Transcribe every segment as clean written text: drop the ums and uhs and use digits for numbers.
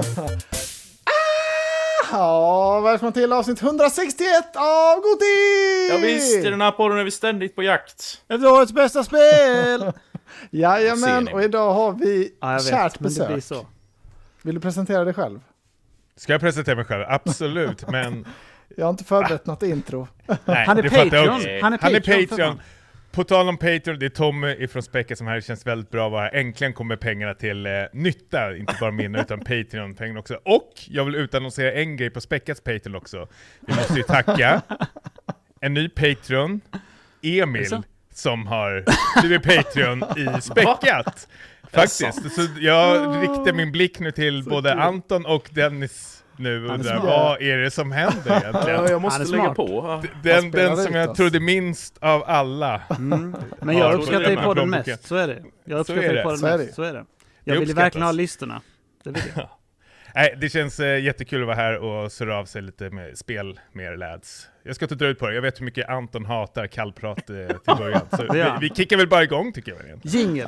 Ja, välkommen till avsnitt 161 av Goti! Ja visst, i den här podden är vi ständigt på jakt. Efter årets bästa spel! Jajamän, och idag har vi kärt besök. Det blir så. Vill du presentera dig själv? Ska jag presentera mig själv? Absolut, men... Jag har inte förberett något intro. Nej, Han är det fattar jag Patreon. också. Han är Patreon. På tal om Patreon, det är Tommy ifrån Späcka som här. Det känns väldigt bra att vara här. Äntligen kommer pengarna till nytta, inte bara mina utan Patreon-pengarna också. Och jag vill utannonsera en grej på Späckats Patreon också. Vi måste ju tacka en ny Patreon, Emil, som har blivit Patreon i Späckat. Faktiskt. Så jag riktar min blick nu till både Anton och Dennis nu och undrar, vad är det som händer egentligen? Jag måste lägga på. Den som jag trodde minst av alla. Men jag uppskattar ju podden mest, så är det. Jag uppskattar ju podden mest, så är det. Jag vill verkligen ha listorna. Det vill jag. Nej, det känns jättekul att vara här och surra av sig lite med spel med lads. Jag ska inte dra ut på det. Jag vet hur mycket Anton hatar kallprat till början. Så vi kickar väl bara igång tycker jag. Jingle!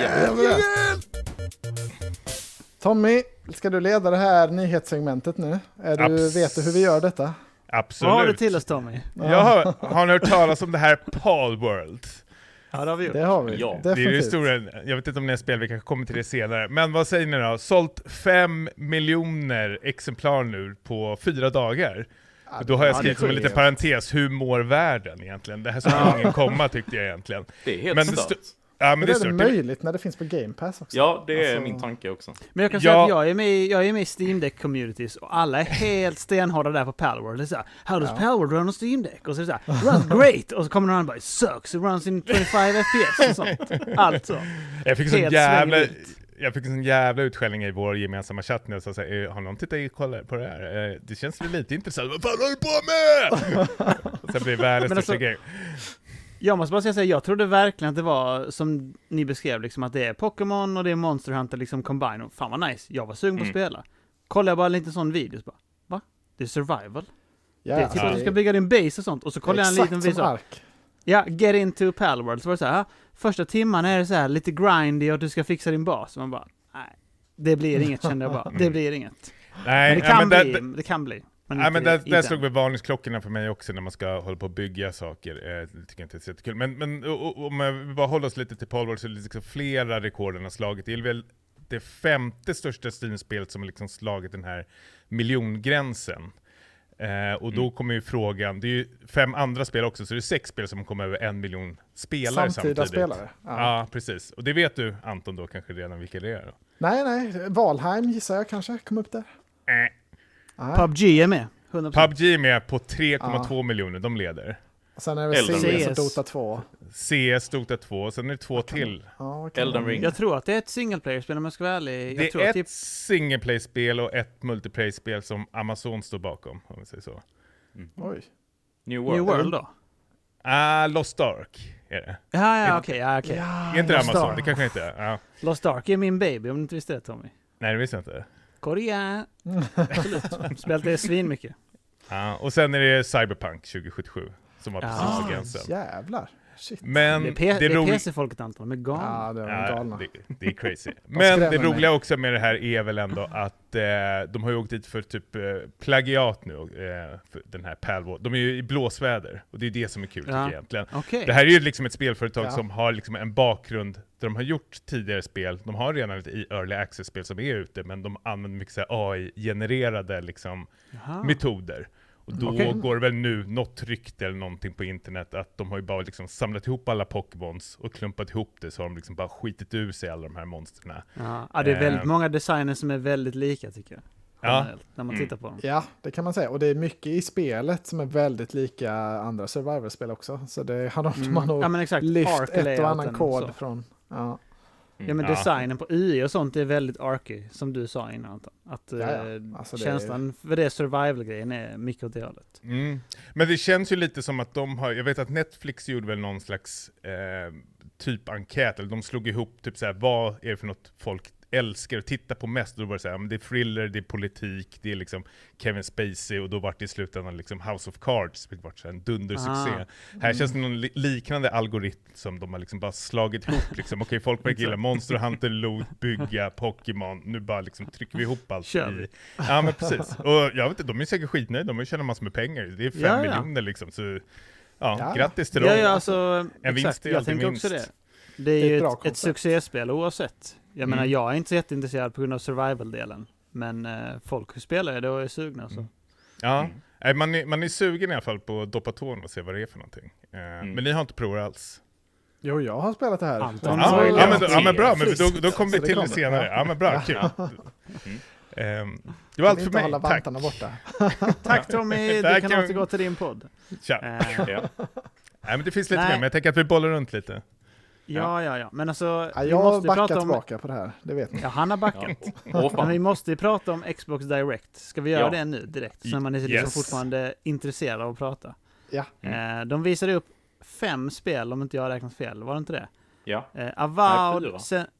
Tommy, ska du leda det här nyhetssegmentet nu? Vet du hur vi gör detta? Absolut. Vad har du till oss, Tommy? Har ni hört talas om det här Palworld? Ja, det har vi gjort. Det har vi. Ja. Det är ju historien. Jag vet inte om ni har spel, vi kanske kommer till det senare. Men vad säger ni då? Sålt 5 miljoner exemplar nu på 4 dagar. Och då har jag skrivit som en liten parentes, hur mår världen egentligen? Det här skulle ingen komma tyckte jag egentligen. Det är helt stört. Ja, men det är möjligt när det finns på Game Pass också. Ja, det är min tanke också. Men jag kan säga att jag är med i Steam Deck communities och alla är helt stenhårda där på Palworld. Det är såhär, how does Palworld run on Steam Deck? Och så är det såhär, runs great! Och så kommer någon annan bara, it sucks, it runs in 25 FPS och sånt. Allt så. Jag fick en sån jävla utskällning i vår gemensamma chatt nu och sa har någon tittat på det här? Det känns väl lite intressant. Vad fan håller du på med? Och sen blir det världens största grej. Jag måste bara säga så här, jag trodde verkligen att det var som ni beskrev, liksom, att det är Pokémon och det är Monster Hunter liksom combine. Och fan vad nice, jag var sugen på att spela. Kollade jag bara lite sån videos bara, va? Det är survival? Ja, det är typ att du ska bygga din base och sånt. Och så kollade jag en liten video. Ark. Ja, get into Palworld. Så var det så här, första timman är det så här lite grindy och du ska fixa din bas. Och man bara, nej, det blir inget kände jag bara. Det blir inget. Nej, men det kan bli. Men där slog vi varningsklockorna för mig också när man ska hålla på och bygga saker. Det tycker jag inte är så jättekul. Men om vi bara håller oss lite till Palworld så är det liksom flera rekorden har slagit. Det är väl det 5:e största Steam-spelet som har liksom slagit den här miljongränsen. Och då kommer ju frågan, det är ju 5 andra spel också, så det är 6 spel som kommer över 1 miljon spelare samtidigt. Spelare. Ja, precis. Och det vet du, Anton, då kanske redan vilka det är då? Nej, Valheim gissar jag kanske kom upp där. PUBG är med. 100%. PUBG är med på 3,2 miljoner, de leder. Sen är det CS och Dota 2. CS, Dota 2, sen är det 2 till. Elden Ring. Jag tror att det är ett single player-spel om jag ska vara ärlig. Det är ett single play-spel och ett multiplayer-spel som Amazon står bakom, om vi säger så. Oj. New World då? Lost Ark är det. Okej. Är inte det Amazon? Det kanske inte är. Ja. Lost Ark är min baby, om du inte visste det, Tommy. Nej, det visste jag inte. Korea. Absolut. Spelat det svin mycket. Ja, och sen är det Cyberpunk 2077 som var precis på gränsen. Jävlar. Shit. Men det är PC-folket, Anton, med galna. Ja, det är galna. Det är crazy. Men det roliga också med det här är väl ändå att de har ju åkt dit för typ plagiat nu, för den här Palworld. De är ju i blåsväder, och det är det som är kul tycker jag egentligen. Okay. Det här är ju liksom ett spelföretag som har liksom en bakgrund där de har gjort tidigare spel. De har redan lite early access-spel som är ute, men de använder mycket så här AI-genererade liksom metoder. Och då går det väl nu något rykte eller någonting på internet att de har ju bara liksom samlat ihop alla Pokémons och klumpat ihop det, så har de liksom bara skitit ur sig alla de här monsterna. Ja, det är väldigt många designer som är väldigt lika tycker jag. När man tittar på dem. Ja, det kan man säga. Och det är mycket i spelet som är väldigt lika andra survival-spel också. Så det har de nog lyft ett och annan kod från. Ja. Ja, men designen på UI och sånt är väldigt arky, som du sa innan. Att alltså känslan för det survival-grejen är mycket åt det hållet. Men det känns ju lite som att de har, jag vet att Netflix gjorde väl någon slags typ enkät, eller de slog ihop typ såhär, vad är det för något folk älskar att titta på mest. Då var det så här, men det är thriller, det är politik, det är liksom Kevin Spacey, och då var det i slutändan liksom House of Cards, vilket var så en dundersuccé. Här känns det någon liknande algoritm som de har liksom bara slagit ihop. Liksom. Okej, folk bara gillar Monster Hunter, Loot, bygga, Pokémon. Nu bara liksom trycker vi ihop allt i... Ja, men precis. Och jag vet inte, de är säkert skitnöjda. De har ju tjänat massor med pengar. Det är 5 miljoner liksom. Så grattis till dem. Ja, alltså, en vinst är jag alltid tänker vinst. också det. Det är ju ett succéspel oavsett. Jag menar, jag är inte så jätteintresserad på grund av survival-delen. Men folk spelar det och är sugna. Så. Ja, man är sugen i alla fall på att doppa tån och se vad det är för någonting. Men ni har inte provat alls? Jo, jag har spelat det här. Men bra, men då kommer vi till det senare. Ja, men bra, kul. Det var allt för mig, tack. Borta. Tack Tommy, du kan återgå till din podd. Tja. Nej, men det finns lite mer, men jag tänker att vi bollar runt lite. Ja. Men alltså, jag har backat tillbaka på det här, det vet ni. Ja, han har backat. Men vi måste ju prata om Xbox Direct. Ska vi göra det nu direkt? Så man är liksom fortfarande intresserad av att prata. Ja. De visade upp 5 spel, om inte jag har räknat fel. Var det inte det? Ja. Avowed...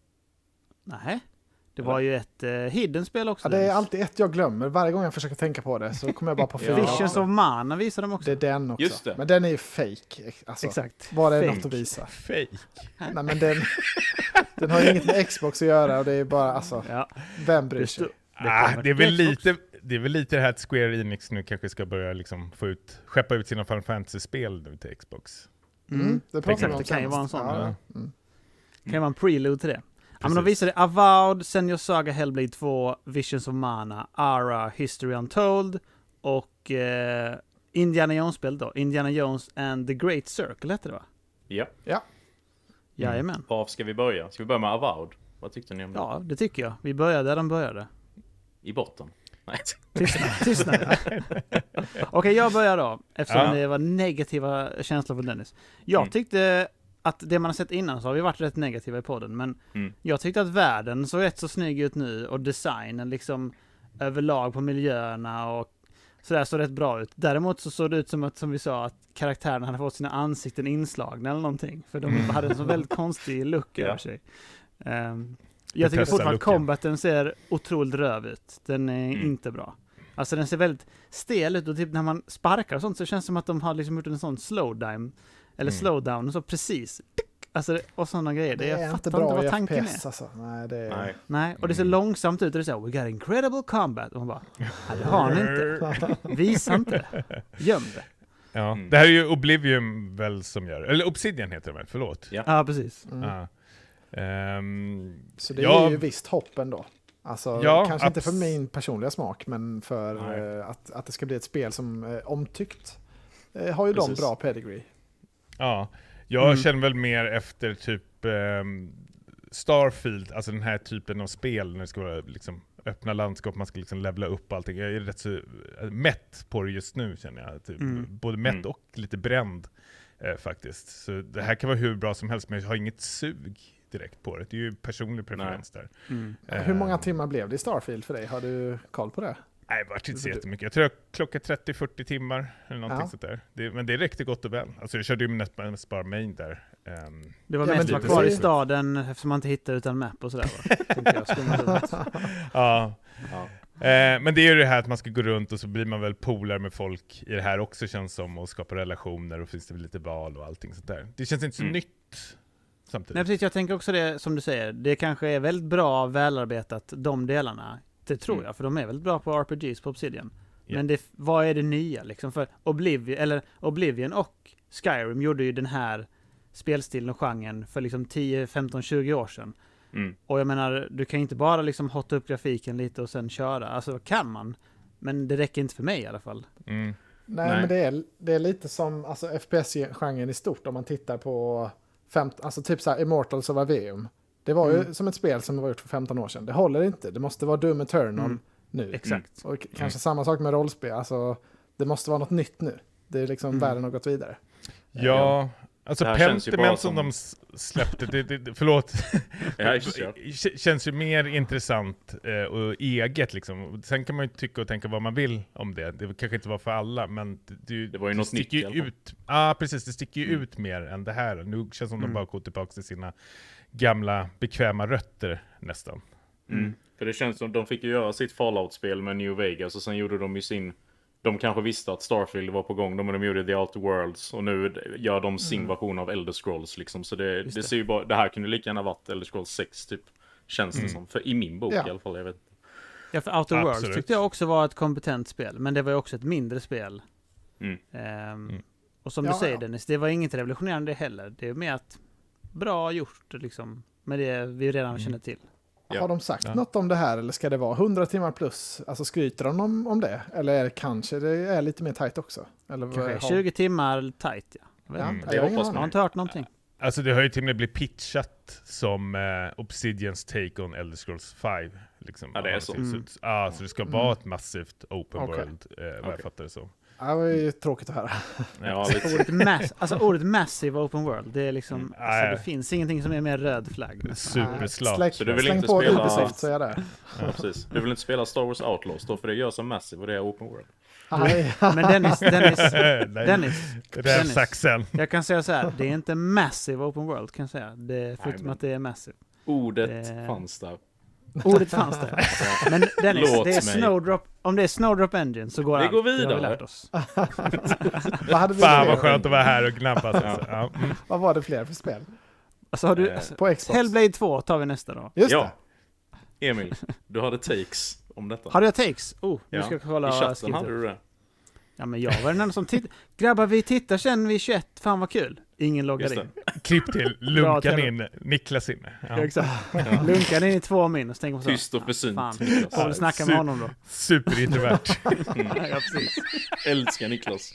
Nej. Det var ju ett hidden spel också. Ja, det är alltid ett jag glömmer. Varje gång jag försöker tänka på det så kommer jag bara på 4. Visions of Mana visar de också. Det är den också. Just det. Men den är ju fake. Alltså, exakt. Var det något att visa? Fake. Nej, men den har ju inget med Xbox att göra och det är bara, alltså, vem bryr sig? Det är väl lite det här att Square Enix nu kanske ska börja liksom skeppa ut sina Final Fantasy-spel nu till Xbox. Det pratar vi om. Det kan ju vara en sån. Det kan vara en prelude till det. Ja, men de visade Avowed, Senua's Saga Hellblade 2, Visions of Mana, Ara, History Untold och Indiana Jones-spel då. Indiana Jones and the Great Circle heter det, va? Ja. Jajamän. Var ska vi börja? Ska vi börja med Avowed? Vad tyckte ni om det? Ja, det tycker jag. Vi börjar där de började. I botten? Nej. Tystnad. Okej, jag börjar då. Eftersom det var negativa känslor för Dennis. Jag tyckte att det man har sett innan så har vi varit rätt negativa i podden, men jag tyckte att världen såg rätt så snygg ut nu och designen liksom överlag på miljöerna och sådär såg rätt bra ut. Däremot så såg det ut som vi sa, att karaktärerna hade fått sina ansikten inslagna eller någonting, för de hade en så väldigt konstig look över sig. Jag tycker fortfarande att combaten ser otroligt röv ut. Den är inte bra. Alltså den ser väldigt stel ut, och typ när man sparkar och sånt så känns det som att de har liksom gjort en sån slowdown eller slowdown och så precis. Alltså, och sådana grejer. Det är jag inte fattar bra inte vad i tanken FPS, är. Alltså. Nej, och det ser långsamt ut och det säger we got incredible combat. Och man bara, det har ni inte. Visa inte. Göm det. Ja, det här är ju Oblivion väl som gör. Eller Obsidian heter det väl, förlåt. Ja, precis. Så det är ju visst hopp ändå. Alltså, kanske inte för min personliga smak, men för att det ska bli ett spel som är omtyckt. Har ju de bra pedigree. Ja, jag känner väl mer efter typ Starfield, alltså den här typen av spel när det ska vara liksom öppna landskap, man ska liksom levela upp allting. Jag är rätt så mätt på det just nu, känner jag. Typ. Både mätt och lite bränd faktiskt. Så det här kan vara hur bra som helst, men jag har inget sug direkt på det. Det är ju personlig preferens där. Hur många timmar blev det i Starfield för dig? Har du koll på det? Nej, det var inte så jättemycket. Jag tror jag klockade 30-40 timmar eller någonting sånt där. Men det räckte gott och väl. Alltså jag körde ju mest bara main där. Det var mest var kvar i staden eftersom man inte hittade utan map och sådär. Men det är ju det här att man ska gå runt och så blir man väl polare med folk i det här också, känns som, och skapa relationer och finns det väl lite val och allting sånt där. Det känns inte så nytt samtidigt. Nej, precis. Jag tänker också det som du säger. Det kanske är väldigt bra välarbetat, de delarna. Det tror jag, för de är väldigt bra på RPGs på Obsidian. Men vad är det nya liksom? För Oblivion och Skyrim gjorde ju den här spelstilen och genren för liksom 10, 15, 20 år sedan. Och jag menar, du kan inte bara liksom hotta upp grafiken lite och sen köra. Alltså kan man, men det räcker inte för mig i alla fall. Nej, men det är lite som alltså FPS-genren i stort om man tittar på alltså typ så här Immortals of Aveum. Det var ju som ett spel som var gjort för 15 år sedan. Det håller inte. Det måste vara Doom Eternal nu. Exakt. Och kanske samma sak med rollspel. Alltså, det måste vara något nytt nu. Det är liksom världen har gått vidare. Ja, alltså Pentiment som de släppte, förlåt, känns ju mer intressant och eget liksom. Sen kan man ju tycka och tänka vad man vill om det. Det kanske inte var för alla, men det var ju något nytt ut. Ja, precis. Det sticker ju ut mer än det här. Nu känns som de bara går tillbaka till sina gamla bekväma rötter nästan. För det känns som de fick ju göra sitt Fallout-spel med New Vegas och sen gjorde de ju sin... De kanske visste att Starfield var på gång, men de gjorde The Outer Worlds och nu gör de sin version av Elder Scrolls liksom. Så det ser ju bara, det här kunde lika gärna varit Elder Scrolls 6 typ, känns det som. För i min bok i alla fall, jag vet. Ja, för Outer Worlds tyckte jag också var ett kompetent spel, men det var ju också ett mindre spel. Och som du säger Dennis, det var inget revolutionerande heller. Det är mer att bra gjort liksom, med det vi redan känner till. Har de sagt något om det här eller ska det vara 100 timmar plus? Alltså skryter de om det? Eller kanske det är lite mer tight också? Eller kanske 20 timmar tight, Jag har inte hört någonting. Alltså det har ju till och med blivit pitchat som Obsidians take on Elder Scrolls 5. Liksom. Ja, det är så. Så det ska vara ett massivt open world, vad jag fattar det så. Ja, det var ju tråkigt att höra. Ja, ordet massive open world, det är liksom, alltså, det finns ingenting som är mer röd flagg. Superslag. Så du vill släng inte på spela... Ubisoft så är det. Ja, precis. Du vill inte spela Star Wars Outlaws då, för det gör som massive och det är open world. Men Dennis, saxen. Jag kan säga så här, det är inte massive open world kan jag säga. Förutom att det är massive. Ordet fanns där. Ordet fanns där. Men Dennis, det är Snowdrop. Om det är Snowdrop Engine så går det. Det går vidare. Det har vi lärt oss. Fan vad skönt att vara här och gnabba. Vad var det fler för spel? Alltså har du på Xbox. Hellblade 2 tar vi nästa då. Just det. Emil, du hade takes om detta. Har jag takes? Nu ska jag kolla. I chatten hade du det. Ja, men jag var den enda som tittade. Grabbar, vi tittar sen vid 21. Fan vad kul. Ingen loggar in. Klipp till. Lunkan in. Niklas in. Ja, exakt. Lunkan in i 2 min. Och så tänker man så. Tyst och försynt. Får väl snacka med honom då. Superintrovert. Ja, precis. Älskar Niklas.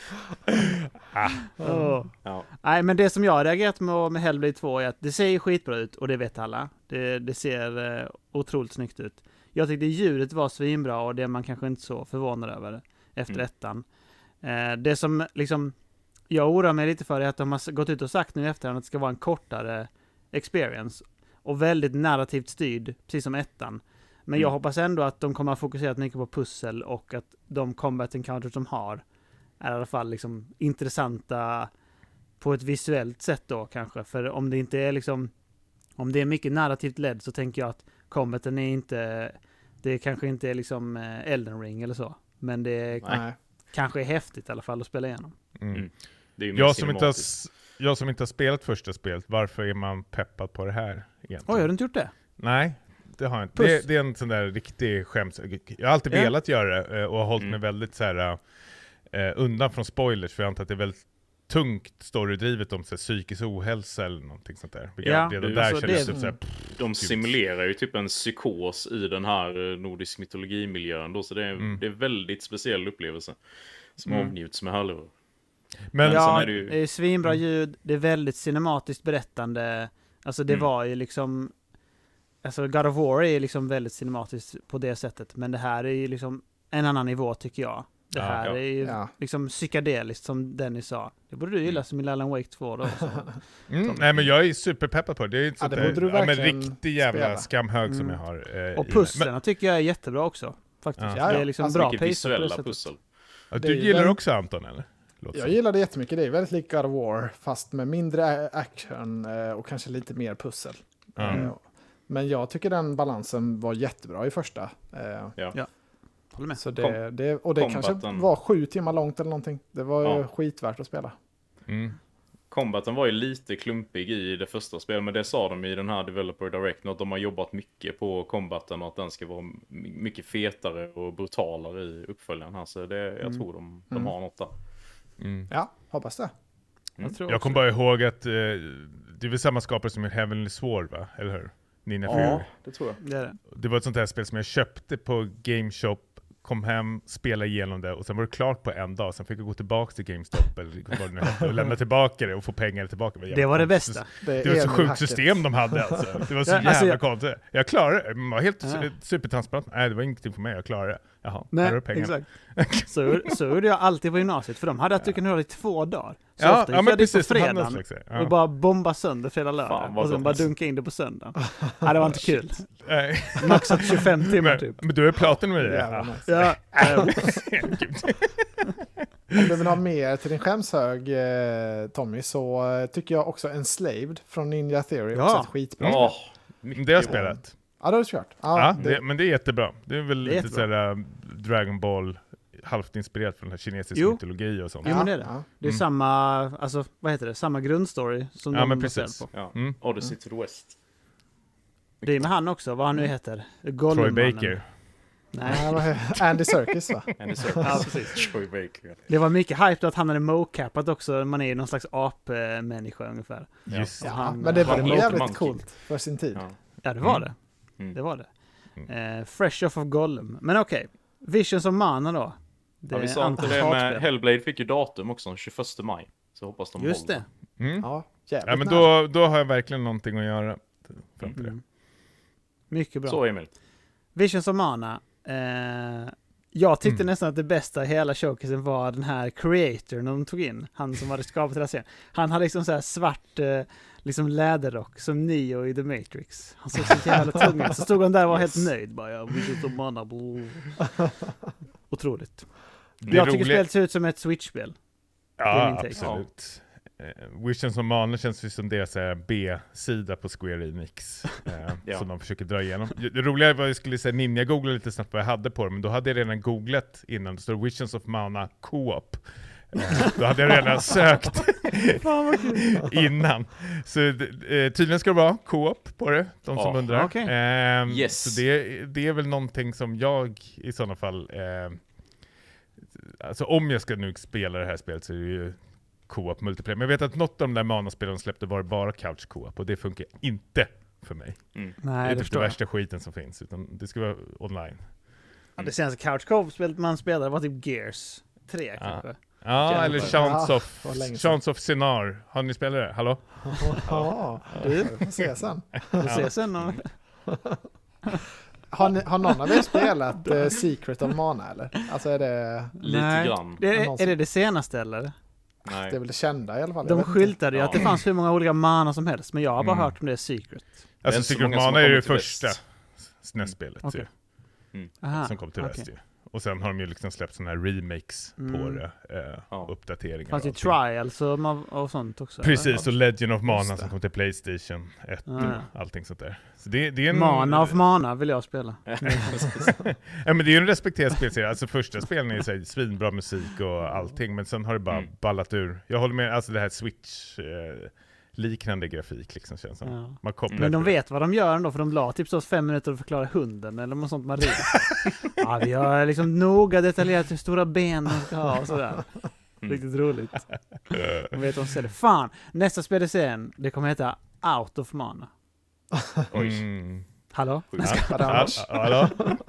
Nej, men det som jag har reagerat med Hellblade 2 är att det ser skitbra ut. Och det vet alla. Det ser otroligt snyggt ut. Jag tyckte djuret var svinbra. Och det är man kanske inte så förvånad över efter ettan. Det som liksom jag oroar mig lite för är att de har gått ut och sagt nu efter att det ska vara en kortare experience och väldigt narrativt styrd, precis som ettan. Men jag hoppas ändå att de kommer att fokusera mycket på pussel och att de combat encounters de har är i alla fall liksom intressanta på ett visuellt sätt då kanske. För om det inte är liksom, om det är mycket narrativt ledd så tänker jag att combaten är inte, det kanske inte är liksom Elden Ring eller så. Men det kanske är häftigt i alla fall att spela igenom. Det är ju jag som inte har spelat första spelet, varför är man peppad på det här egentligen? Oj, har du inte gjort det? Nej, det har jag inte. Det är en sån där riktig skäms. Jag har alltid velat göra det och har hållit mig väldigt så här undan från spoilers, för jag antar att det är väldigt tungt storydrivet om så här, psykisk ohälsa eller någonting sånt där. De simulerar ju typ en psykos i den här nordisk mytologimiljön då, så det är en väldigt speciell upplevelse som avnjuts med hörlurar. Men det är svinbra ljud, det är väldigt cinematiskt berättande. Alltså det var ju liksom, alltså God of War är liksom väldigt cinematiskt på det sättet, men det här är ju liksom en annan nivå tycker jag. Det här är ju liksom psykedeliskt som Dennis sa. Det borde du gilla som i Alan Wake 2 då. Nej, men jag är superpeppad på det. Det är inte det en riktig jävla skamhög som jag har. Och pusslen tycker jag är jättebra också. Faktiskt. Det är liksom bra visuella pussel. Du gillar också Anton, eller? Jag gillar det jättemycket. Det är väldigt likt God of War, fast med mindre action och kanske lite mer pussel. Men jag tycker den balansen var jättebra i första. Håller med. Så det kanske var 7 timmar långt eller någonting. Det var skitvärt att spela. Combaten var ju lite klumpig i det första spelet, men det sa de i den här Developer Direct, att de har jobbat mycket på combaten och att den ska vara mycket fetare och brutalare i uppföljaren här. Så jag tror de har något där. Ja, hoppas det. Jag kommer bara ihåg att det är väl samma skapare som i Heavenly Sword, va? Eller hur? Nina Fury. Ja, det tror jag. Det var ett sånt här spel som jag köpte på Game Shop, kom hem, spela igenom det och sen var det klart på en dag. Sen fick jag gå tillbaka till GameStop eller och lämna tillbaka det och få pengar tillbaka. Det var det bästa. Det var så sjukt system de hade alltså. Det var så jävla konstigt. Jag klarade det. Man var helt supertransparent. Nej, det var ingenting för mig. Jag klarade det. Jaha, här är pengar. Exakt. Så gjorde jag alltid på gymnasiet. För de hade att du kunde ha det i 2 dagar. Så ofta gick jag dit på fredagen och bara bomba sönder fredag lördag. Och sen bara dunka in det på söndag. Det var inte kul. Maxat 25 timmar typ. Men du är platin med det. Ja. Om du vill ha mer till din skämshög, Tommy, så tycker jag också Enslaved från Ninja Theory också ett skitbra. Det har jag spelat. Ja, det har du kört. Ja, men det är jättebra. Det är väl Det är lite jättebra. sådär Dragon Ball, halvt inspirerat från den här kinesiska mytologi och sånt. Jo, men det är det. Ja. Det är samma, alltså vad heter det, samma grundstory som Ja, de men baserar precis. på. Ja. Mm. Odyssey to the West. Det är med han också, vad han nu heter. Troy Gollum-mannen. Baker. Nej. Nej, vad heter- Andy Serkis va? Andy Serkis. Ja, precis. Troy Baker. Det var mycket hype då att han hade mocapat också. Man är ju någon slags apmänniska ungefär. Just Och Ja, han, men det var han nog heter jävligt Monkey. coolt för sin tid. Ja. Ja, det var Mm. det. Mm. Det var det. Fresh off of Gollum. Men okej. Visions of Mana då. Ja, vi sa inte det med Hellblade fick ju datum också, 21 maj. Så hoppas de Just håller. det. Mm. Ja, jävligt Ja, men nära. då har jag verkligen någonting att göra fram till det. Mm. Mycket bra. Så Emil. Visions of Mana. Jag tyckte Mm. nästan att det bästa i hela showcasen var den här creatorn de tog in. Han som hade skapat hela serien. Han hade liksom så här svart liksom läderrock som Neo i The Matrix. Han såg så jävla tung ut. Så stod han där och var helt nöjd. Bara, ja, Visions of Mana. Otroligt. Det Jag tycker roliga- spelet ser ut som ett Switch-spel. är Ja, min take. absolut. Visions of Mana känns ju som deras B-sida på Square Enix. Ja. Som de försöker dra igenom. Det roliga var att jag skulle säga ninja-googla lite snabbt vad jag hade på det, men då hade jag redan googlat innan. Det står Visions of Mana Co-op. Då hade jag redan sökt innan. Så tydligen ska det vara co-op på det, de som Ja, undrar. okej. Yes. Så det är väl någonting som jag i sådana fall... alltså om jag ska nu spela det här spelet så är det ju co-op multiplayer. Men jag vet att något av de där Mana-spelen de släppte var bara couch co-op och det funkar inte för mig. Mm. Det Nej, är det typ det förstår jag. värsta skiten som finns, utan det ska vara online. Ja, det senaste couch co-op-spelet man spelade var typ Gears 3 kanske. Ja, Jävlar. eller Chance vad länge of, sedan. Chance of Sinar. Har ni spelat det? Hallå? Ja, vi får se sen. Vi ses sen om... Har någon av er spelat Secret of Mana eller? Alltså är det... Lite Nej. grann. Är det det senaste eller? Nej. Det är väl det kända i alla fall. Jag De vet inte. skyltade ju att det Ja. fanns hur många olika mana som helst, men jag har bara Mm. hört om det är Secret. Alltså inte så Secret många som Mana har är det kommit till första väst. SNES-spelet Okej. Aha, som kom till okej. väst ju. Och sen har de ju liksom släppt såna här remakes på Mm. det, Ja. uppdateringar. Fanns och det allting. trials och sånt också? Precis, och Legend of Mana Just det. som kom till Playstation 1 Ja, ja. och allting sånt där. Så det är en... Mana of Mana vill jag spela. Ja, men det är ju en respekterad spelserie. Alltså första spelen är ju så här svinbra musik och allting, men sen har det bara ballat ur. Jag håller med, alltså det här Switch liknande grafik liksom känns som. Ja. Man kopplar Men de på det. vet vad de gör ändå, för de la typ så 5 minuter att förklara hunden eller något sånt man rider. Ja, vi har liksom noga detaljerat hur stora ben de ska ha och sådär. Riktigt roligt. De vet vad de säger. Fan, nästa spel i serien, det kommer heta Out of Mana. Oj. Mm. Hallå? Ja, hallå?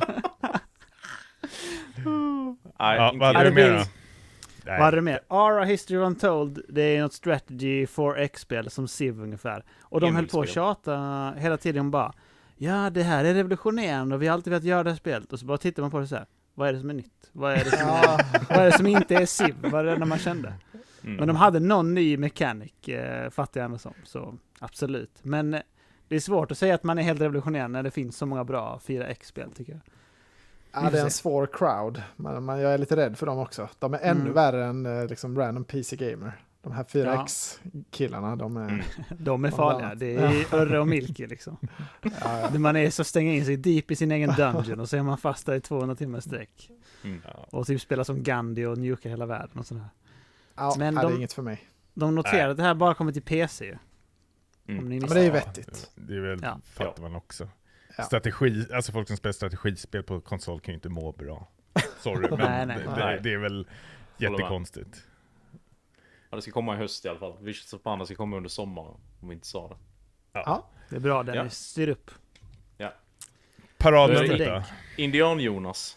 Nej, Ja, inte vad hade Ja, du det mer blir- då? Nej. Vad är det mer? Ara History Untold, det är något Strategy 4X-spel som Civ ungefär. Och de höll på att Inspel. tjata hela tiden om bara, ja det här är revolutionerande och vi har alltid velat göra det här spelet. Och så bara tittar man på det så här, vad är det som är nytt? Vad är det som, vad är det som inte är Civ? Vad är det man kände? Mm. Men de hade någon ny mechanic, fattar jag ändå som. Så absolut. Men det är svårt att säga att man är helt revolutionerande när det finns så många bra 4X-spel tycker jag. Ja, det är en svår crowd. Men jag är lite rädd för dem också. De är ännu värre än liksom random PC gamer. De här 4X-killarna, de är... Mm. De är farliga. Det är Örre och Milky liksom. Ja, Man är så stänger in sig deep i sin egen dungeon och så är man fast där i 200 timmar sträck. Mm. Och typ spelar som Gandhi och njuka hela världen och sådär. ja, Men det är de- inget för mig. De noterar att det här bara kommer till PC ju. Mm. Om ni Ja, missar. men det är ju vettigt. Det är väl, Ja. fattar man också. Ja. Strategi, alltså folk som spelar strategispel på konsol kan ju inte må bra. Sorry, men Nej. det är väl jättekonstigt. Ja, det ska komma i höst i alla fall. Visions of Mana ska komma under sommaren, om vi inte sa det. Ja. Det är bra, den Ja. är styr upp. Paradnumret Det då? är Indian-Jonas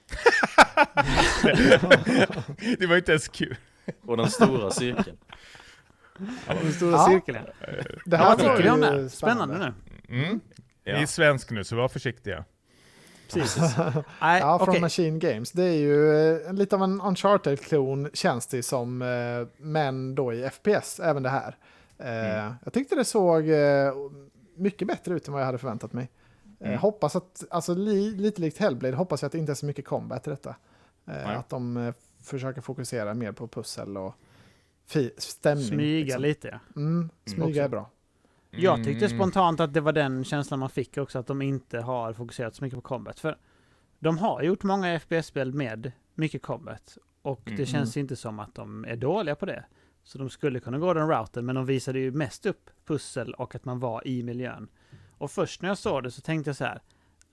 Det var inte ens kul. och den stora cirkeln. Den stora Ja. cirkeln. Det Ja, vad var tycker du om det ju här? Spännande nu. Mm. Ja. Ni är svensk nu, så var försiktiga. Precis. Nej, Ja, från okej. Machine Games. Det är ju lite av en Uncharted-klon känns det som, men då i FPS, även det här. Jag tyckte det såg mycket bättre ut än vad jag hade förväntat mig. Hoppas att, alltså lite likt Hellblade, hoppas jag att det inte är så mycket combat i detta. Att de försöker fokusera mer på pussel och stämning. Smyga liksom. lite, ja. Smyga också. är bra. Jag tyckte spontant att det var den känslan man fick också, att de inte har fokuserat så mycket på combat. För de har gjort många FPS-spel med mycket combat. Och det känns inte som att de är dåliga på det. Så de skulle kunna gå den routen, men de visade ju mest upp pussel och att man var i miljön. Och först när jag såg det så tänkte jag så här,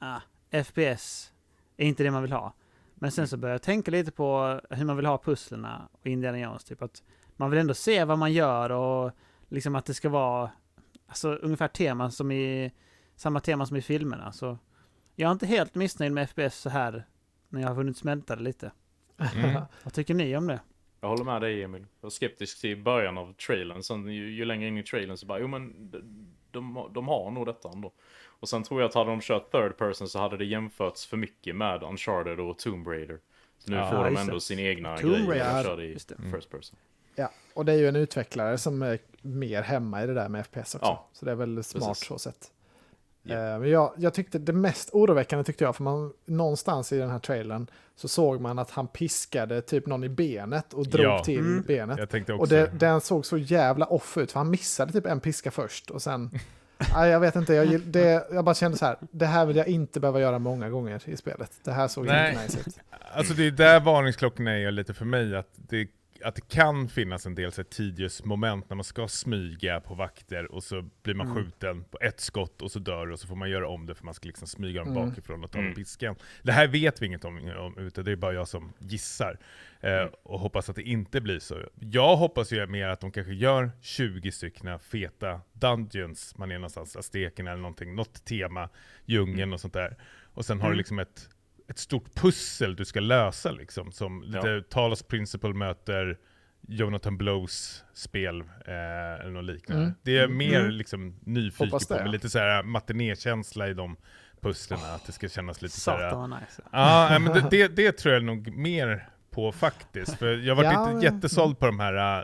FPS är inte det man vill ha. Men sen så började jag tänka lite på hur man vill ha pusslerna och Indiana Jones. Typ att man vill ändå se vad man gör och liksom att det ska vara alltså, ungefär samma tema som i filmerna. Så jag är inte helt missnöjd med FPS så här när jag har hunnit smälta det lite. Vad tycker ni om det? Jag håller med dig, Emil. Jag var skeptisk till början av trailern. Sen ju längre in i trailern så bara, jo men de har nog detta ändå. Och sen tror jag att hade de kört third person så hade det jämförts för mycket med Uncharted och Tomb Raider. Så nu får de ändå sin egna Tomb grejer Raider, och kör det i first person. Ja, och det är ju en utvecklare som är mer hemma i det där med FPS också. Ja, så det är väl smart så sett. Yeah. Men jag tyckte det mest oroväckande tyckte jag, för man någonstans i den här trailern så såg man att han piskade typ någon i benet och drog till benet. Jag tänkte också. Och den såg så jävla off ut, för han missade typ en piska först och sen jag vet inte, jag bara kände så här, det här vill jag inte behöva göra många gånger i spelet. Det här såg inte nice ut. Alltså det är där varningsklockorna är lite för mig, att det kan finnas en del så här tedious moment när man ska smyga på vakter och så blir man skjuten på ett skott och så dör och så får man göra om det för man ska liksom smyga dem bakifrån och ta dem piskan. Det här vet vi inget om utan det är bara jag som gissar och hoppas att det inte blir så. Jag hoppas ju mer att de kanske gör 20 stycken feta dungeons, man är någonstans Aztekerna eller någonting, något tema, djungeln och sånt där. Och sen har du liksom ett stort pussel du ska lösa liksom, som lite Talos Principle möter Jonathan Blows spel eller något liknande. Det är mer liksom nyfiken på, med lite så här matinékänsla i de pusslerna, att det ska kännas lite så här. Nice. Ja, men det tror jag nog mer på faktiskt, för jag har varit inte jättesåld på de här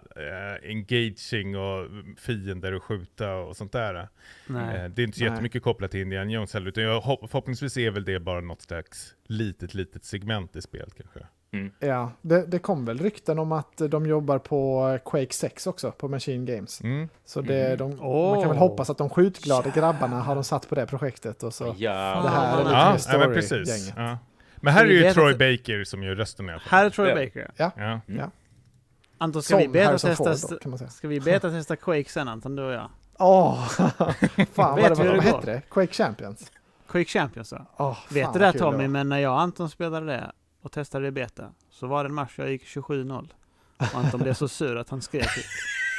engaging och fiender och skjuta och sånt där. Det är inte så jättemycket kopplat till Indiana Jones heller, utan förhoppningsvis är väl det bara något slags litet segment i spelet kanske. Ja, det kom väl rykten om att de jobbar på Quake 6 också, på Machine Games. Så man kan väl hoppas att de skjutglada grabbarna har de satt på det projektet och så det här är lite mer story-gänget. Ja. Men här är ju Troy Baker som gör rösten i alla fall. Här är Troy Baker. Ja. Anton, ska vi beta-testa Quake sen, Anton, du och jag? Fan, vad hette det? Quake Champions? Quake Champions, ja. Vet du det, Tommy, men när jag och Anton spelade det och testade det beta, så var det en match jag gick 27-0. Och Anton blev så sur att han skrek ut.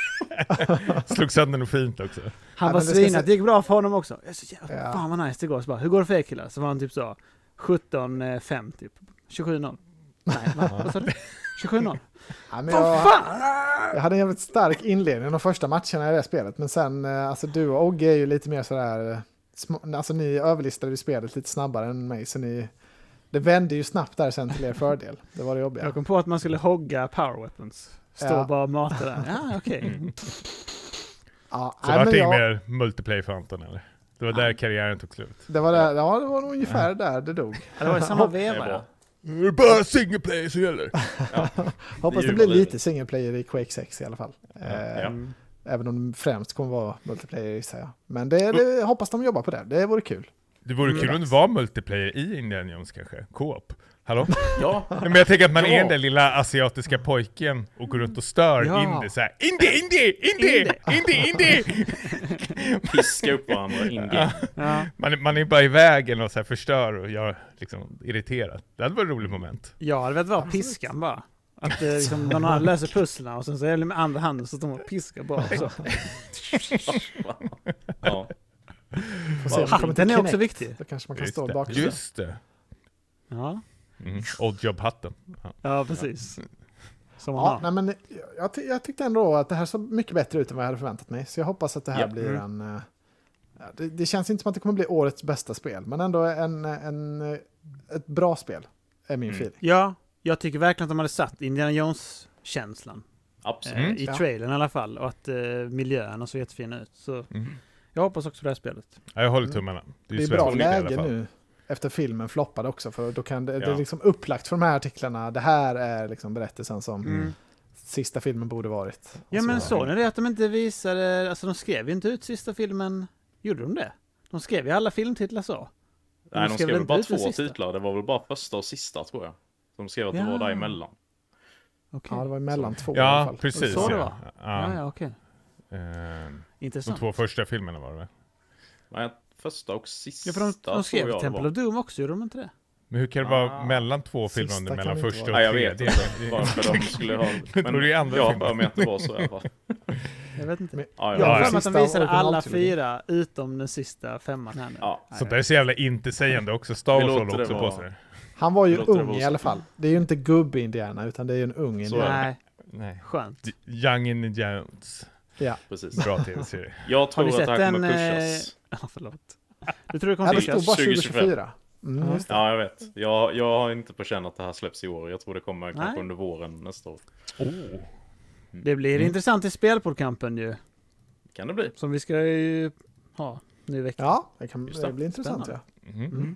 Slog sönder något fint också. Han var svinat, det gick bra för honom också. Fan vad nice det går. Så bara, hur går det för er killar? Så var han typ så 17-5 typ. 27-0. Nej, vad sa du? 27-0. Ja, jag hade en jävligt stark inledning de första matcherna i det spelet. Men sen, alltså du och Ogge är ju lite mer sådär, alltså ni överlistade ju spelet lite snabbare än mig. Så det vände ju snabbt där sen till er fördel. Det var det jobbiga. Jag kom på att man skulle hogga power weapons. Stå bara och mata där. Ja, okej. Så var det mer multiplayer för Anton, eller? Det var där karriären tog slut. Det var där, det var nog ungefär där det dog. Det var i samma veva, ja. Det är bara single player som gäller. Hoppas det blir lite single player i Quake 6 i alla fall. Även om det främst kommer vara multiplayer, gissar jag. Men det hoppas de jobbar på det. Det vore kul. Det vore kul om det var multiplayer i Indiana Jones kanske. Co-op. Hallå? Ja. Men jag tänker att man är den lilla asiatiska pojken och går runt och stör Indy så här. Indy! Piska upp varandra, Indy. Man är bara i vägen och så här förstör och gör liksom irriterat. Det hade varit ett roligt moment. Ja, det vet vad piskan bara. Att liksom, någon annan löser pusslarna och sen så är det med andra handen så de piskar bara. Så. Den är också viktig. Då kanske man kan stå bak. Just det. Ja. Oddjob-hatten. Ja, precis. Nej, men jag tyckte ändå att det här såg mycket bättre ut än vad jag hade förväntat mig. Så jag hoppas att det här blir en... Det känns inte som att det kommer bli årets bästa spel, men ändå ett bra spel är min feeling. Ja, jag tycker verkligen att de hade satt Indiana Jones-känslan. Absolut. I trailern i alla fall. Och att miljön så jättefina ut. Så jag hoppas också på det här spelet. Ja, jag håller tummarna. Det är bra läge nu efter filmen floppade också, för då kan det är liksom upplagt för de här artiklarna. Det här är liksom berättelsen sista filmen borde varit. Ja, men så är det att de inte visade, alltså de skrev ju inte ut sista filmen. Gjorde de det? De skrev ju alla filmtitlar så. Nej, de skrev väl bara 2 sista. titlar. Det var väl bara första och sista, tror jag. De skrev att det var däremellan. Okay. Ja, det var emellan 2 i alla Ja, fall. precis. Så det Ja, var. Ja, okej. De Intressant. 2 första filmerna var det väl? Nej, första och sista. Ja, för de skrev tror jag Temple det of Doom också, gjorde de inte det? Men hur kan det vara mellan 2 filmer om det är Sista mellan kan det första inte och Nej, jag vet tredje? inte varför de skulle ha... Men då är det andra jag filmer. har med att det var så i alla fall. Jag vet inte. Men- Jag Ja, har ja. för mig att de Sista visade alla originaltrilogin. 4 utom den sista 5:an här nu. Ja. Så det är så jävla intetsägande också. Star Vi Wars låter håller det också på vara. sig. Han var ju Låter det ung vara i alla så. fall. Det är ju inte gubbe-Indiana, utan det är ju en ung Så är det. Indiana. Nej, Nej. skönt. Young Indiana Jones. Ja. Precis. Bra tv-serie. Jag Har tror ni att sett det här den? kommer pushas. Ja, förlåt. Du tror det Ja, kommer det stod pushas? bara 2025. 2024. Mm, just det. Ja, jag vet. Jag har inte på känn att det här släpps i år. Jag tror det kommer kanske Nej. under våren nästa år. Det blir intressant i spelportkampen ju. Kan det bli? Som vi ska ju ha nu i veckan. Ja, Just det. det blir intressant. Spännande. Ja. Mhm.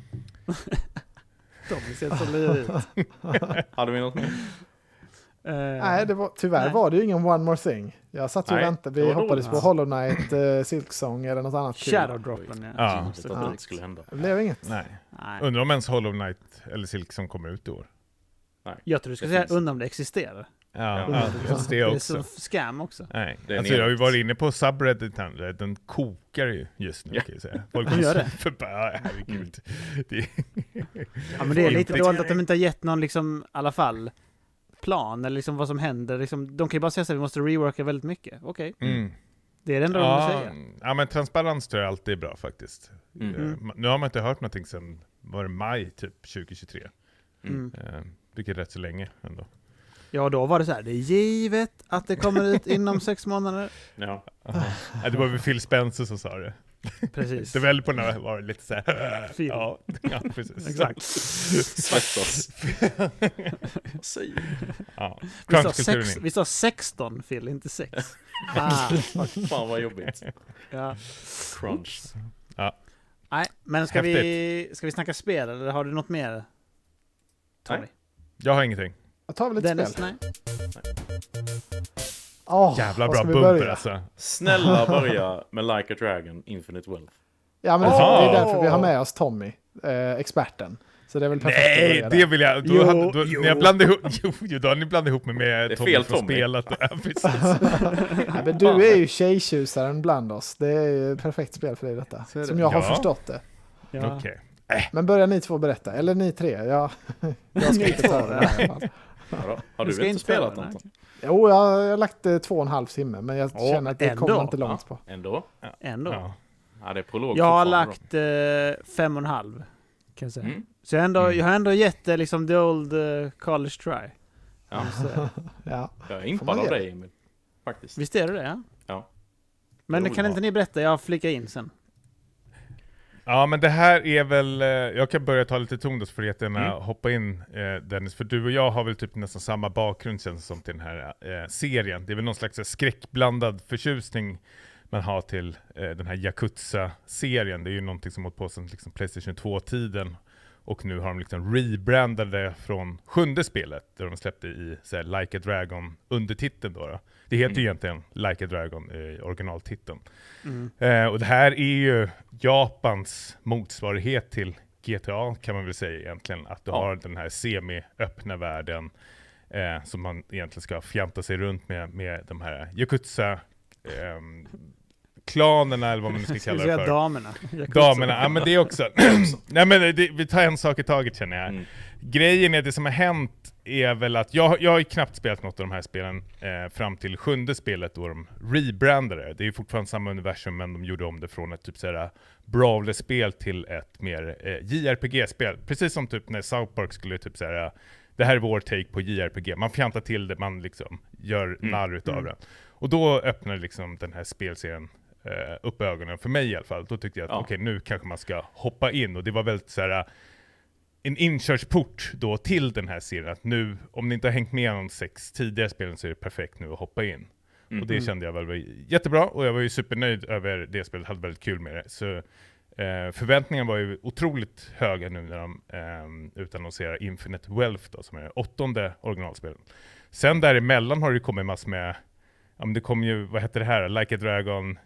De ser så luriga ut. Hade vi något mer? Nej, tyvärr Nej. var det ju ingen One More Thing. Jag satt ju och Nej, väntade. det Vi var hoppades på dåligt. Hollow Knight, Silksong eller något annat kul. Shadowdroppen, ja. Ja. Inte att det inte skulle hända. Det blev inget. Nej. Nej. Undrar om ens Hollow Knight eller Silk som kommer ut i år. Jag tror du ska Det säga finns. undra om det existerar. Ja, Ja. just det Det är också. så scam också. Nej. Det är en Alltså, jag har ju evigt. varit inne på subreddit här. Den kokar ju just nu, Ja. kan jag säga. Folk De gör det. Ja, herregud. Det... Ja, men det är lite Folk- dåligt att de inte har gett någon liksom, i alla fall, plan eller liksom vad som händer. Liksom, de kan ju bara säga att vi måste reworka väldigt mycket. Okej, Mm. det är det enda de vill säga. Ja, men transparens tror jag alltid är bra faktiskt. Mm. Nu har man inte hört någonting sedan, var det maj typ 2023? Mm. Vilket är rätt så länge ändå. Ja, då var det så här, det är givet att det kommer ut inom 6 månader. Ja. Ja, det var väl Phil Spencer som sa det. Precis. Developerna var lite så här. Phil. Ja, precis. Exakt. Svettas. Vad säger du? Ja. Vi sa, Crunchkulturen in. vi sa 16 Phil, inte 6. Ah, Fan vad jobbigt. ja. Crunch. Nej, men ska vi snacka spel eller har du något mer? Tommy? Nej. Jag har ingenting. Jag tar väl lite Dennis? spel. Nej. Jävla var bra ska vi bumper börja? alltså. Snälla börja med Like a Dragon Infinite Wealth. Ja, men det Åh! är därför vi har med oss Tommy, experten. Så det är väl perfekt att Nej, börja det där. vill jag. Jo. När jag blandade ihop, då har ni blandat ihop mig med Det är Tommy fel från Tommy. spelet. Ja, precis. Nej, men du är ju tjejtjusaren bland oss. Det är ju ett perfekt spel för dig detta. Så är det. Som jag har Ja. förstått det. Ja. Okej. Men börjar ni två berätta. Eller ni tre. Jag ska inte ta det här. i alla fall. Ja, då. Har Du du ska inte inte spelat spela, något? Jo, jag har lagt 2,5 timme. Men jag känner att det ändå. kommer inte långt på. Ändå? Ändå. Ja. Ja, det är prolog Jag har fortfarande lagt 5,5 kan jag säga. då. Mm. Så jag har ändå gett det liksom the old college try. Ja. Så, Ja. Jag är Får impad man av ge dig, Emil. Faktiskt. visst är det det? Ja. Ja. Men Jo, kan ja. inte ni berätta? Jag flikar in sen. Ja, men det här är väl, jag kan börja ta lite ton då så får du jättegärna Mm. hoppa in Dennis, för du och jag har väl typ nästan samma bakgrund känns det som till den här serien. Det är väl någon slags skräckblandad förtjusning man har till den här Yakuza-serien. Det är ju någonting som hållit på sedan liksom PlayStation 2-tiden. Och nu har de liksom rebrandade från 7:e spelet, där de släppte i så här, Like a Dragon undertiteln då. Det heter ju egentligen Like a Dragon i originaltiteln. Och det här är ju Japans motsvarighet till GTA kan man väl säga egentligen. Att du har den här semi-öppna världen som man egentligen ska fjanta sig runt med de här Yakuza klanerna eller vad man nu ska kalla det för. Damerna. Damerna, ja men det är också. Nej men vi tar en sak i taget känner jag. Mm. Grejen är det som har hänt är väl att jag har ju knappt spelat något av de här spelen fram till 7:e spelet då de rebrandade. Det är ju fortfarande samma universum men de gjorde om det från ett typ såhär brawler-spel till ett mer JRPG-spel. Precis som typ när South Park skulle typ såhär, det här är vår take på JRPG. Man fjantar till det, man liksom gör narr utav det. Och då öppnade liksom den här spelserien upp ögonen för mig i alla fall. Då tyckte jag att okej, nu kanske man ska hoppa in. Och det var väldigt så här en inkörsport då till den här serien. Att nu, om ni inte har hängt med de 6 tidigare spelen så är det perfekt nu att hoppa in. Och det kände jag väl var jättebra. Och jag var ju supernöjd över det spelet. Hade väldigt kul med det. Så förväntningarna var ju otroligt höga nu när de utannonserar Infinite Wealth då, som är 8:e originalspelet. Sen däremellan har det kommit massor med, ja men det kom ju, vad heter det här? Like a Dragon.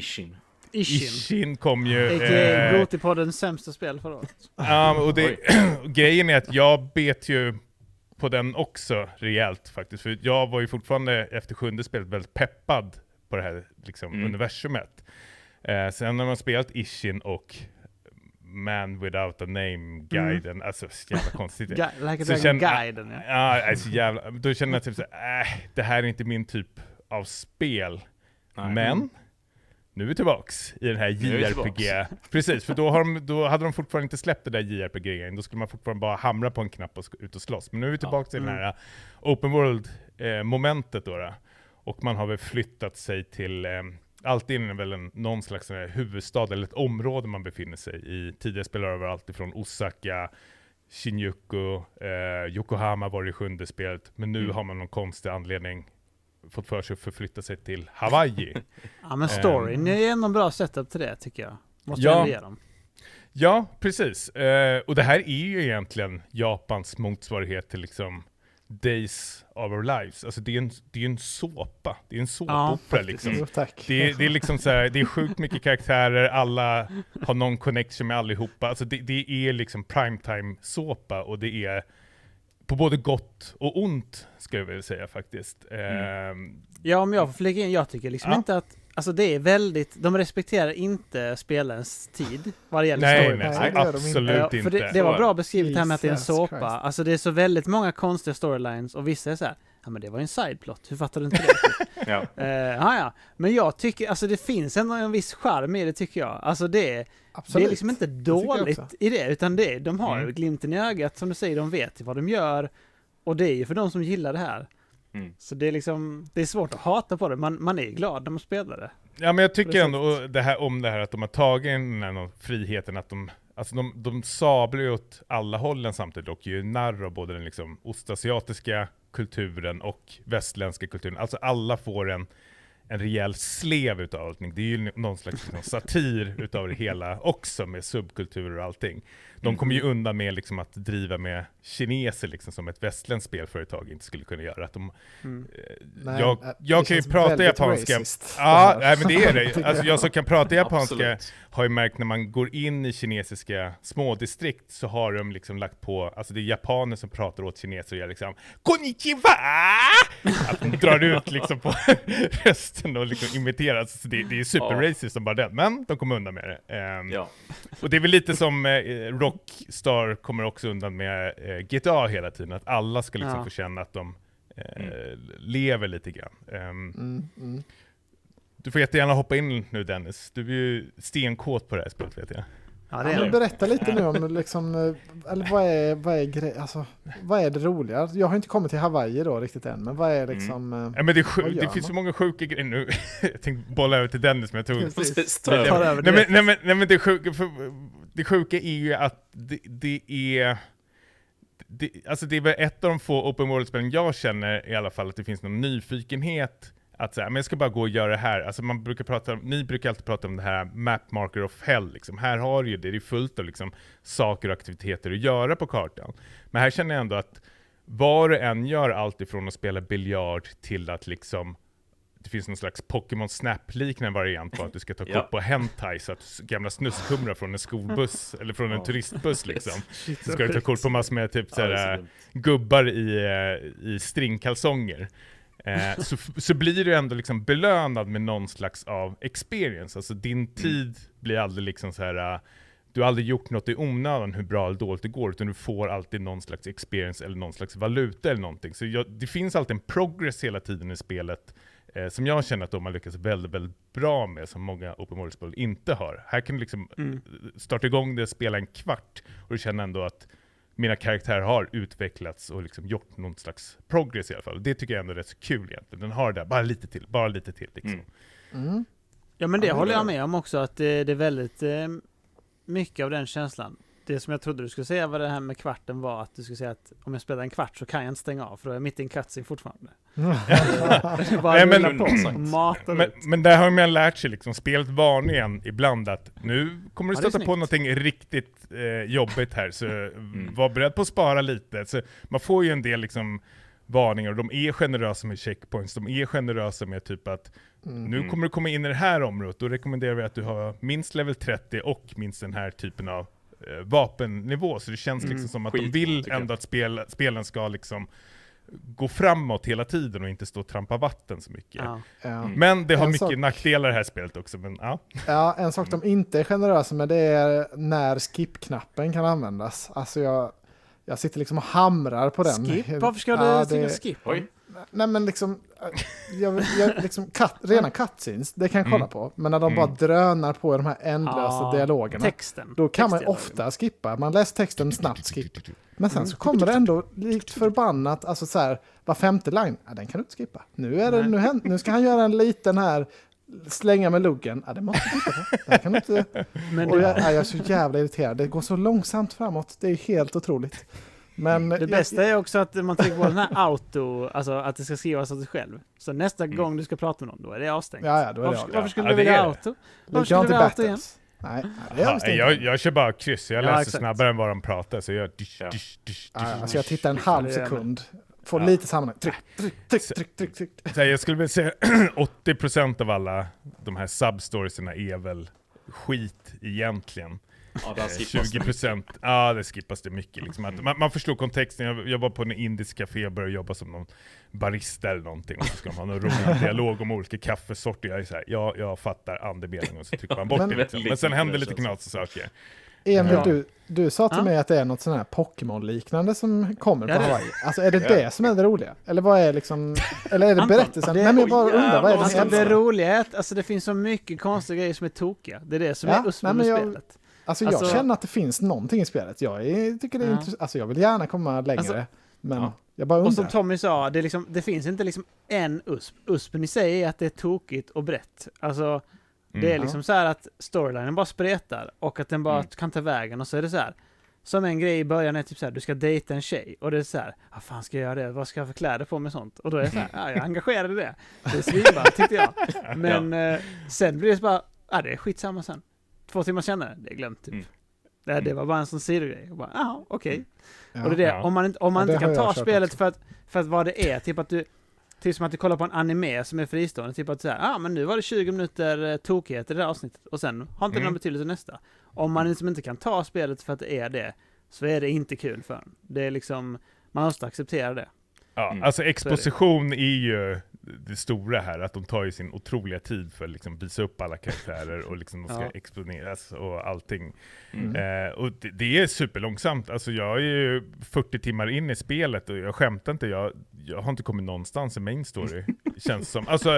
Ishin kom ju. Gotipoddens sämsta spel förra året. Ja, och grejen är att jag bet ju på den också rejält faktiskt. För jag var ju fortfarande efter 7:e spelet väldigt peppad på det här liksom, universumet. Sen när man spelat Ishin och Man Without a Name-guiden, alltså jävla konstigt. Guiden, ja. Ja, alltså jävla, då känner jag typ såhär, det här är inte min typ av spel. Nej. Men nu är vi tillbaks i den här JRPG. Precis, för då hade de fortfarande inte släppt det där JRPG-grejen. Då skulle man fortfarande bara hamra på en knapp och ut och slåss. Men nu är vi tillbaks i den här open world-momentet då. Och man har väl flyttat sig till... alltid är det väl någon slags huvudstad eller ett område man befinner sig i. Tidigare spelare var allt ifrån Osaka, Shinjuku, Yokohama var det 7:e spelet. Men nu har man någon konstig anledning fått för sig att förflytta sig till Hawaii. Ja, men storyn är ändå en bra setup till det, tycker jag. Måste jag ge dem. Ja, precis. Och det här är ju egentligen Japans motsvarighet till liksom Days of Our Lives. Alltså det är en såpa. Det är en såpopera liksom. Det är liksom så här, det är sjukt mycket karaktärer, alla har någon connection med allihopa. Alltså det är liksom primetime-såpa och det är på både gott och ont, ska jag väl säga faktiskt. Ja, om jag får flika in, jag tycker liksom inte att, alltså det är väldigt, de respekterar inte spelarens tid vad det gäller storyn. Nej, absolut inte. För det var bra beskrivet här med att det är en såpa. Christ. Alltså det är så väldigt många konstiga storylines och vissa är så här, ja men det var en sideplot, hur fattar du inte det? Ja. Men jag tycker, alltså det finns ändå en viss charm i det, tycker jag. Alltså det är liksom inte dåligt i det, utan de har glimten i ögat, som du säger, de vet vad de gör, och det är ju för de som gillar det här. Så det är liksom, det är svårt att hata på det, man är glad när man spelar det. Ja, men jag tycker ändå det här att de har tagit den här friheten, att de sablar ju åt alla hållen samtidigt och ju narr av både den liksom ostasiatiska kulturen och västländska kulturen. Alltså alla får en rejäl slev utav allting. Det är ju någon slags satir utav det hela också, med subkulturer och allting. De kommer ju undan med liksom att driva med kineser liksom, som ett västländskt spelföretag inte skulle kunna göra. Att de, jag kan ju prata japanska. Ja, nej, men det är det. Alltså, jag som kan prata japanska har ju märkt när man går in i kinesiska smådistrikt så har de liksom lagt på, alltså det är japaner som pratar åt kineser och gör liksom konnichiwa! Att de drar ut liksom på rösten och liksom imiterar. Så det är super-racist som bara det. Men de kommer undan med det. Och det är väl lite som Rockstar kommer också undan med GTA hela tiden. Att alla ska liksom få känna att de lever lite grann. Du får jättegärna hoppa in nu, Dennis. Du är ju stenkåt på det här spelet, vet jag. Ja, berätta lite nu om liksom, eller vad är det roliga? Jag har inte kommit till Hawaii då riktigt än, men vad är liksom... men det finns så många sjuka grejer nu. Jag tänkte bolla över till Dennis, men jag tog... Det sjuka är ju att det är väl ett av de få open world-spelen jag känner i alla fall, att det finns någon nyfikenhet att säga, men jag ska bara gå och göra det här. Alltså ni brukar alltid prata om det här map marker of hell liksom. Här har du ju det är fullt av liksom saker och aktiviteter att göra på kartan. Men här känner jag ändå att var och en gör allt ifrån att spela biljard till att liksom det finns någon slags Pokémon Snap-liknande variant på att du ska ta kort på hentai, så att gamla snuskumrar från en skolbuss eller från en turistbuss liksom. Så ska du ta kort på massor med typ såhär gubbar i stringkalsonger. Så blir du ändå liksom belönad med någon slags av experience. Alltså din tid blir aldrig liksom så här. Du har aldrig gjort något i onödan hur bra eller dåligt det går, utan du får alltid någon slags experience eller någon slags valuta eller någonting. Så det finns alltid en progress hela tiden i spelet som jag känner att de har lyckats väldigt, väldigt bra med, som många open world-spel inte har. Här kan du liksom starta igång det, spela en kvart och du känner ändå att mina karaktärer har utvecklats och liksom gjort någon slags progress i alla fall. Det tycker jag ändå är rätt så kul egentligen. Den har det bara lite till liksom. Ja, men det håller jag med om också, att det är väldigt mycket av den känslan. Det som jag trodde du skulle säga var det här med kvarten var att du skulle säga att om jag spelar en kvart så kan jag inte stänga av, för då är jag mitt i en cutscene fortfarande. Men där har man lärt sig liksom, spelet vanligen ibland att nu kommer du stöta på någonting riktigt jobbigt här, så var beredd på att spara lite. Så man får ju en del liksom varningar, och de är generösa med checkpoints, de är generösa med typ att nu kommer du komma in i det här området, då rekommenderar vi att du har minst level 30 och minst den här typen av vapennivå, så det känns liksom som att de vill ändå att spelen ska liksom gå framåt hela tiden och inte stå och trampa vatten så mycket. Men det har mycket nackdelar det här spelet också. Men, ja, en sak de inte är generösa med, det är när skip-knappen kan användas. Alltså jag sitter liksom och hamrar på den. Skip? Varför ska du trycka skip? Oj. Nej, men liksom, liksom rena cutscenes, det kan jag kolla på. Men när de bara drönar på de här ändlösa dialogerna, texten. Då kan man ofta skippa. Man läser texten snabbt, skip. Men sen så kommer det ändå likt förbannat, alltså så här, var femte line, den kan du inte skippa. Nu ska han göra en liten här, slänga med luggen. Det måste du skippa på. Det kan du inte. Och jag är så jävla irriterad. Det går så långsamt framåt. Det är helt otroligt. Men det bästa är också att man trycker på den här auto, alltså att det ska skrivas av sig själv. Så nästa gång du ska prata med någon, då är det avstängt. Ja, då är det varför skulle du vilja auto? Varför skulle du vilja auto igen? Nej, jag kör bara kryss. Jag läser snabbare än vad de pratar, så jag alltså jag tittar en halv sekund. Får lite sammanhang. Tryck. Så jag skulle väl säga 80% av alla de här substoriesna är väl skit egentligen. Ja, 20%, det skippas det mycket. Liksom. Att man förstår kontexten. Jag var på en indisk café och började jobba som någon barista eller någonting. Och så ska man ha någon rolig dialog om olika kaffesorter. Jag är så här, jag fattar andemeningen, och så trycker man bort det lite. Men sen händer lite knassaker. Emil, du sa till mig att det är något sån här Pokémon-liknande som kommer på Hawaii. Alltså är det som är det roliga? Eller vad är liksom, eller är det berättelsen? Nej, men jag bara undrar, vad är det alltså, som det roliga är att alltså, det finns så mycket konstiga grejer som är tokiga. Det är det som är USP med spelet. Alltså jag känner att det finns någonting i spelet. Jag tycker det är intressant. Alltså jag vill gärna komma längre. Men jag bara undrar. Och som Tommy sa, det finns inte liksom en USP. USPen i sig är att det är tokigt och brett. Alltså det är liksom så här att storylinen bara spretar och att den bara kan ta vägen, och så är det så här. Som en grej i början är typ så här, du ska dejta en tjej, och det är så här, vad fan ska jag göra det? Vad ska jag för kläder på med sånt? Och då är det så här, jag är engagerad i det. Det är svinbra, tyckte jag. Men sen blir det bara, det är skitsamma sen. 2 timmar senare, det är glömt typ. Det var bara en sån sidogrej. Och bara, okej. Och det är det, om man inte kan ta spelet för att vad det är, typ att du, typ som att du kollar på en anime som är fristående, typ att säga, men nu var det 20 minuter tokighet i det här avsnittet, och sen har inte någon betydelse nästa. Om man liksom inte kan ta spelet för att det är det, så är det inte kul för en. Det är liksom, man måste acceptera det. Ja, alltså exposition är ju det stora här, att de tar ju sin otroliga tid för att liksom visa upp alla karaktärer och liksom de ska exponeras och allting. Och det är superlångsamt. Alltså jag är ju 40 timmar in i spelet och jag skämtar inte, jag har inte kommit någonstans i main story. Känns som. Alltså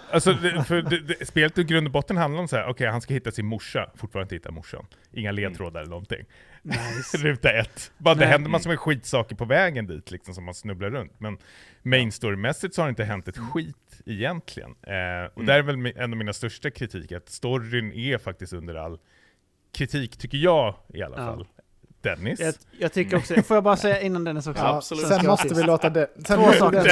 spelet i grund och botten handlar om så här, okej, han ska hitta sin morsa, fortfarande inte hitta morsan. Inga ledtrådar eller någonting. Nice. Ruta 1. Det händer massor med skitsaker på vägen dit liksom, som man snubblar runt. Men main story-mässigt så har det inte hänt ett skit egentligen. Och där är väl en av mina största kritik, att storyn är faktiskt under all kritik, tycker jag i alla fall. Dennis? Jag tycker också, får jag bara säga innan Dennis också? Absolut. Sen måste vi låta det. Två saker.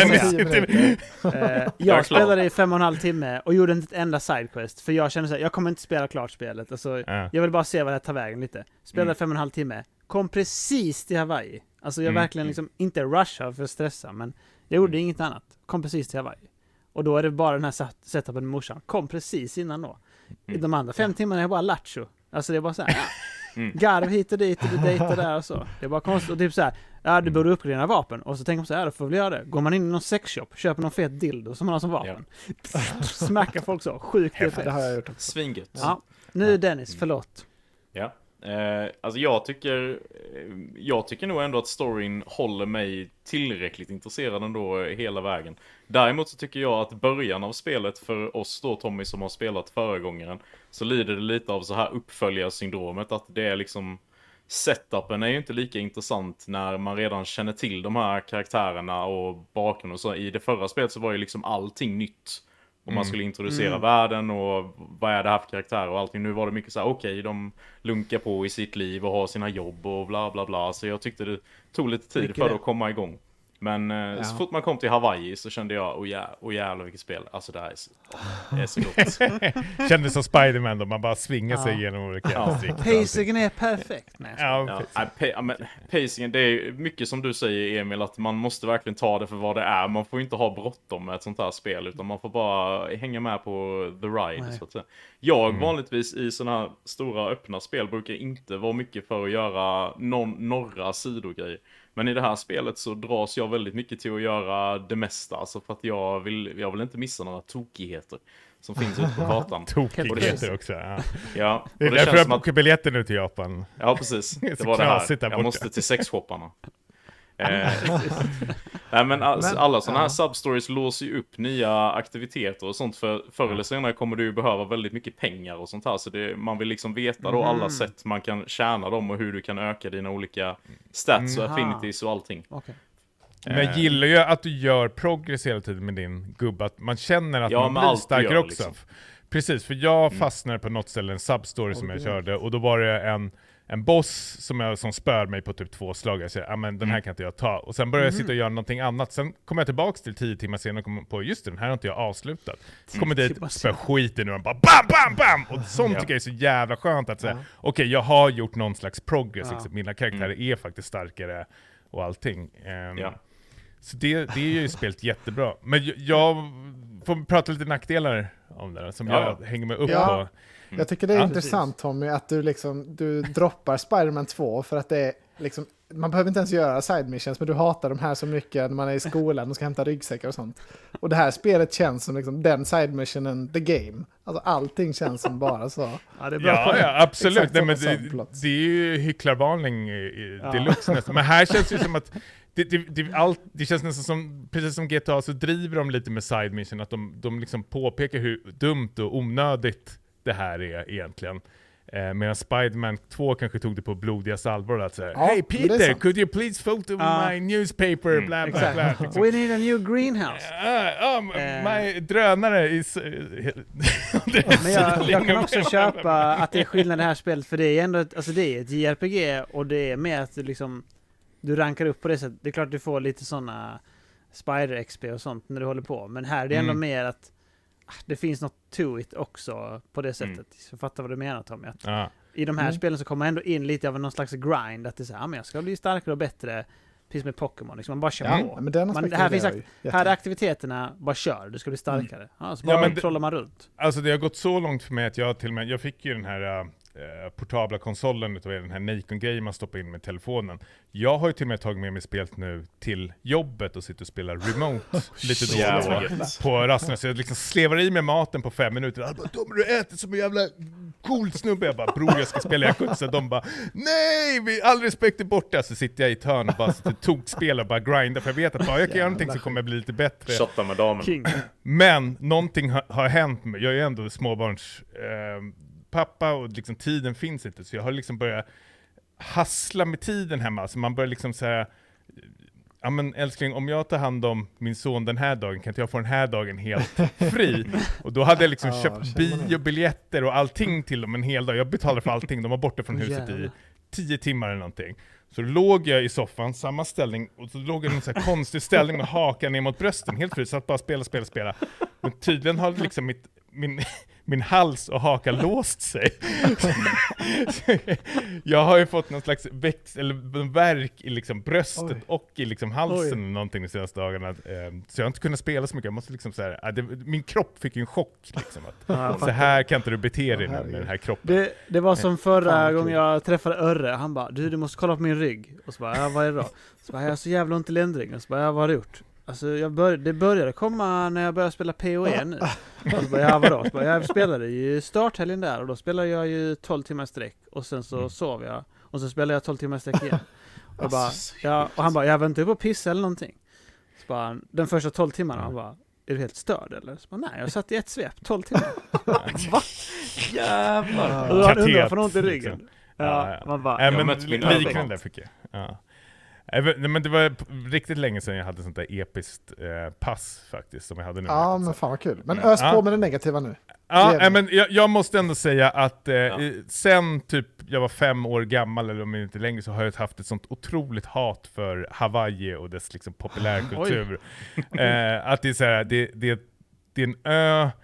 Jag klar. spelade i 5,5 timme och gjorde inte ett enda sidequest, för jag kände så här, jag kommer inte spela klart spelet. Alltså, jag vill bara se vad det tar vägen lite. Spelade 5,5 timme, kom precis till Hawaii. Alltså jag verkligen liksom inte rushar för att stressa, men jag gjorde inget annat. Kom precis till Hawaii. Och då är det bara den här setupen med morsan. Kom precis innan då. De andra 5 timmarna är bara lattjo. Alltså det är bara så här, garv hit och dit och du dejtar där och så. Det är bara konstigt. Och typ så här, du borde uppgradera vapen. Och så tänker man så här, då får vi göra det. Går man in i någon sexshop, köper någon fet dildo som man har som vapen. Smackar folk så. Sjukt effekt. Det har jag gjort. Svingött. Ja. Nu Dennis, förlåt. Ja. Alltså jag tycker nog ändå att storyn håller mig tillräckligt intresserad ändå hela vägen. Däremot så tycker jag att början av spelet för oss då, Tommy, som har spelat föregångaren, så lider det lite av så här uppföljarsyndromet, att det är liksom, setupen är ju inte lika intressant när man redan känner till de här karaktärerna och bakgrunden och så. I det förra spelet så var ju liksom allting nytt. Och man skulle introducera världen och vad är det här för karaktär och allting. Nu var det mycket så här, okej, de lunkar på i sitt liv och har sina jobb och bla bla bla. Så jag tyckte det tog lite tid för att komma igång. Men så fort man kom till Hawaii så kände jag, åh jävlar vilket spel. Alltså det här är Det är så gott. Kändes som Spider-Man då, man bara svingar sig genom olika distrikt. Pacingen är perfekt. Nej, Pacingen, det är mycket som du säger Emil, att man måste verkligen ta det för vad det är. Man får inte ha bråttom med ett sånt här spel, utan man får bara hänga med på the ride, så att säga. Jag vanligtvis i såna här stora öppna spel brukar inte vara mycket för att göra några sidogrejer. Men i det här spelet så dras jag väldigt mycket till att göra det mesta. Alltså för att jag vill inte missa några tokigheter som finns ute på kartan. Tokigheter också. Ja. Det är därför jag bokar biljetter nu till Japan. Ja, precis. Det var det här. Jag måste till sexshopparna. Nej, men alla sådana här substories låser ju upp nya aktiviteter och sånt. Förr eller senare kommer du ju behöva väldigt mycket pengar och sånt här. Så man vill liksom veta då alla sätt man kan tjäna dem och hur du kan öka dina olika stats och affinities och allting. Okay. Men jag gillar ju att du gör progress hela tiden med din gubbe. Att man känner att man blir starkare också. Liksom. Precis, för jag fastnade på något ställe en substory som jag körde. Och då var det en boss som spör mig på typ 2 slag. Jag säger, men den här kan inte jag ta. Och sen börjar jag sitta och göra någonting annat. Sen kommer jag tillbaks till 10 timmar senare och kommer på, just det, den här har inte jag avslutat. Så kommer dit och spör skiten och bara bam, bam, bam! Och sånt tycker jag är så jävla skönt att säga, okej, jag har gjort någon slags progress. Liksom. Mina karaktärer är faktiskt starkare och allting. Så det är ju spelet jättebra. Men jag får prata lite nackdelar om det som jag hänger mig upp på. Jag tycker det är intressant, Tommy, att du droppar Spider-Man 2 för att det är liksom, man behöver inte ens göra side missions, men du hatar de här så mycket när man är i skolan och ska hämta ryggsäckar och sånt. Och det här spelet känns som liksom den side missionen, the game. Alltså allting känns som bara så. Ja, det är bra absolut. Nej, men det är ju hycklarvarning deluxe nästan. Men här känns det ju som att det känns nästan som, precis som GTA, så driver de lite med side mission, att de liksom påpekar hur dumt och onödigt det här är egentligen. Medan Spider-Man 2 kanske tog det på blodiga allvar att säga, hey Peter, could you please photo my newspaper, bla bla bla. Liksom. We need a new greenhouse. My drönare is... Men jag kan också köpa att det är skillnad i det här spelet, för det är ändå det är ett JRPG och det är mer att du rankar upp på det sättet. Det är klart du får lite sådana Spider-XP och sånt när du håller på, men här är det ändå mer att det finns något to it också på det sättet. Så fattar vad du menar, Tommy. I de här spelen så kommer man ändå in lite av någon slags grind. Att det är så här, men jag ska bli starkare och bättre. Precis med Pokémon. Liksom, man bara kör på. Men här är aktiviteterna, bara kör. Du ska bli starkare. Så bara trollar man runt. Alltså det har gått så långt för mig att jag fick ju den här portabla konsolen utav den här Nikon-grejen man stoppar in med telefonen. Jag har ju till och med tagit med mig spelet nu till jobbet och sitter och spelar remote lite då och då på rasterna. Så jag liksom slevar i med maten på 5 minuter. Jag bara, du äter som en jävla cool snubbe. Jag bara, bror, jag ska spela Yakuza. De bara, nej, all respekt är borta. Så sitter jag i törn och bara tokspelar och bara grindar. För jag vet att jag kan göra någonting som kommer bli lite bättre. Shotta med damen. Men någonting har hänt mig. Jag är ändå småbarns pappa och liksom tiden finns inte, så jag har liksom börjat hassla med tiden hemma, så man börjar liksom säga, ja men älskling, om jag tar hand om min son den här dagen, kan inte jag få den här dagen helt fri? Och då hade jag liksom köpt biobiljetter och allting till dem en hel dag. Jag betalade för allting, de var borta från huset i 10 timmar eller någonting. Så låg jag i soffan, samma ställning, och så låg jag i en så här konstig ställning med hakan ner mot brösten, helt fri, så att bara spela. Men tydligen har liksom min hals och haka låst sig. Jag har ju fått någon slags värk i liksom bröstet och i liksom halsen eller någonting de senaste dagarna. Så jag har inte kunnat spela så mycket. Jag måste liksom så här, min kropp fick ju en chock liksom, att så här kan inte du bete dig med den här kroppen. Det var som förra gången jag träffade Örre. Han bara, du måste kolla på min rygg. Och så bara, vad är det då? Så bara, jag har så jävla ont i ländring. Och så bara, vad har du gjort? Alltså det började komma när jag började spela PoE nu. Och så bara, vadå? Så bara, jag spelade ju starthelgen där och då spelade jag ju 12 timmar sträck och sen så sov jag och så spelade jag 12 timmar sträck igen. Och, och han bara, jag var inte uppe och pissa eller någonting. Så bara, den första 12 timmarna, han bara, är du helt störd eller? Så bara, nej, jag satt i ett svep 12 timmar. Va? Jävlar. Och han undrar från ont i ryggen. Man bara, men liknande fick jag. Ja. Men det var riktigt länge sedan jag hade sånt där episkt pass faktiskt som jag hade nu. Ja, men fan vad kul. Men ös på med det negativa nu. Ja, men jag måste ändå säga att sen typ jag var 5 år gammal eller om inte längre, så har jag haft ett sånt otroligt hat för Hawaii och dess liksom populärkultur. Att det är så här, det är en ö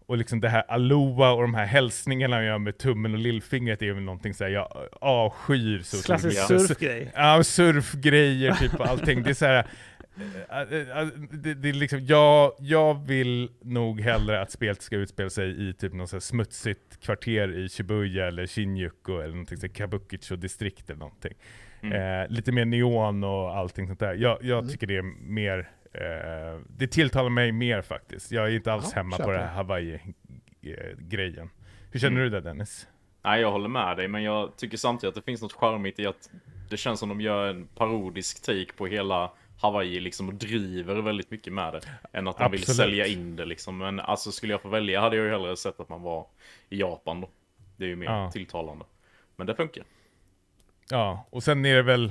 Och liksom det här aloha och de här hälsningarna jag gör med tummen och lillfingret är ju någonting så här, jag avskyr så. Klassisk surfgrej. Ja, surfgrejer typ och allting. Det är så här, det är liksom, jag vill nog hellre att spelet ska utspela sig i typ något så här smutsigt kvarter i Shibuya eller Shinjuku eller någonting så här, Kabukicho-distrikt eller någonting. Lite mer neon och allting sånt där. Jag tycker det är mer, det tilltalar mig mer faktiskt. Jag är inte alls hemma på det här Hawaii-grejen. Hur känner du det, Dennis? Nej, jag håller med dig, men jag tycker samtidigt att det finns något charmigt i att det känns som de gör en parodisk take på hela Hawaii liksom, och driver väldigt mycket med det än att de vill sälja in det liksom. Men alltså, skulle jag få välja hade jag ju hellre sett att man var i Japan då. Det är ju mer tilltalande. Men det funkar. Ja, och sen är det väl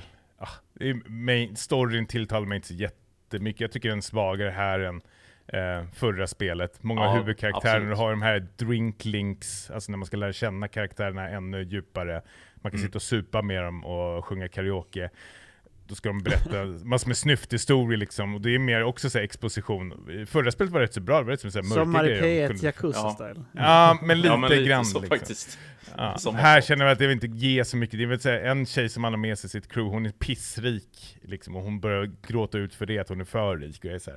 storyn tilltalar mig inte så jättemycket. Jag tycker den är svagare här än förra spelet. Många huvudkaraktärer har de här drinklinks, alltså när man ska lära känna karaktärerna ännu djupare. Man kan sitta och supa med dem och sjunga karaoke. Då ska de berätta massor med snyfthistorier liksom. Och det är mer också så här exposition. Förra spelet var rätt så bra. Det var rätt så här mörka Sommar i grejer. P1 Yakuza-style. Ja, men lite grann så, liksom. Faktiskt. Ja. Här känner jag att det vill inte ge så mycket. Det är väl säga en tjej som har med sig sitt crew. Hon är pissrik liksom, och hon börjar gråta ut för det att hon är för rik. Och jag är så här,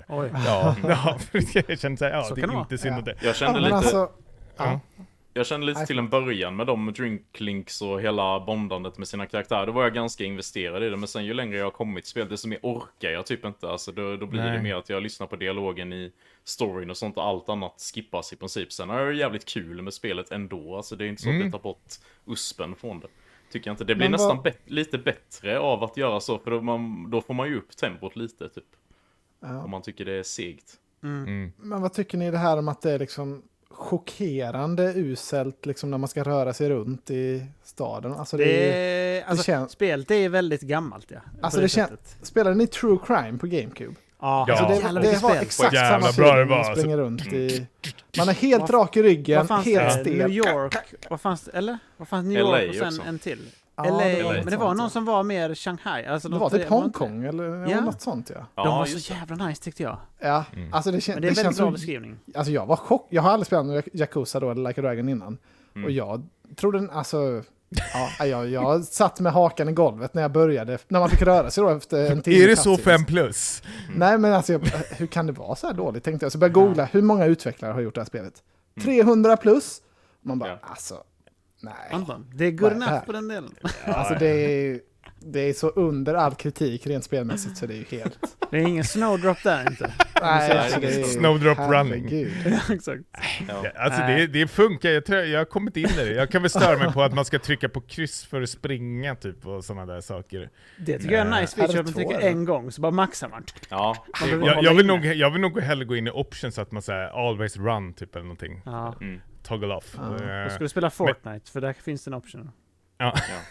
jag känner så här, så det är inte synd om det. Jag kände lite... Alltså, Jag kände lite till en början med de drinklinks och hela bondandet med sina karaktärer. Då var jag ganska investerad i det. Men sen ju längre jag har kommit i spelet, desto mer orkar jag typ inte. Alltså då blir det mer att jag lyssnar på dialogen i storyn och sånt. Och allt annat skippas i princip. Sen är det jävligt kul med spelet ändå. Alltså det är inte så att jag tar bort uspen från det. Tycker jag inte. Det blir nästan lite bättre av att göra så. För då får man ju upp tempot lite typ. Om man tycker det är segt. Men vad tycker ni det här om att det är liksom chockerande uselt liksom när man ska röra sig runt i staden? Alltså spelet är väldigt gammalt, ja. Alltså spelade ni True Crime på GameCube? Ja, alltså det var exakt samma bra det man springer runt i. Man är helt rak i ryggen, helt stel. New York, vad fanns New York och sen också. En till? Ja, LA, men det var någon som var mer Shanghai. Alltså det var typ Hongkong eller något sånt, ja. De var så jävla nice tyckte jag. Ja, alltså men det är en väldigt bra beskrivning. Alltså jag var chockad. Jag har aldrig spelat Yakuza då, eller Like a Dragon innan. Och jag trodde, alltså... jag satt med hakan i golvet när jag började. När man fick röra sig då efter en timme. Är det så 5+? Nej, men alltså, hur kan det vara så här dåligt? Tänkte jag. Så började googla, hur många utvecklare har gjort det här spelet? 300+. Man bara, alltså... Nej. Anton, det är good enough på den delen. Alltså det är så under all kritik rent spelmässigt så det är ju helt... Det är ingen snowdrop där inte. Nej, alltså det är... Snowdrop running. Ja, exakt. Alltså det funkar, jag har kommit in i det. Jag kan väl störa mig på att man ska trycka på kryss för att springa typ och sådana där saker. Det tycker jag är en nice feature att man trycker en gång så bara maxar man. Ja. Jag vill nog hellre gå in i options så att man säger always run typ eller någonting. Ja. Toggle off. Då ska du spela Fortnite för där finns det en option. Ja.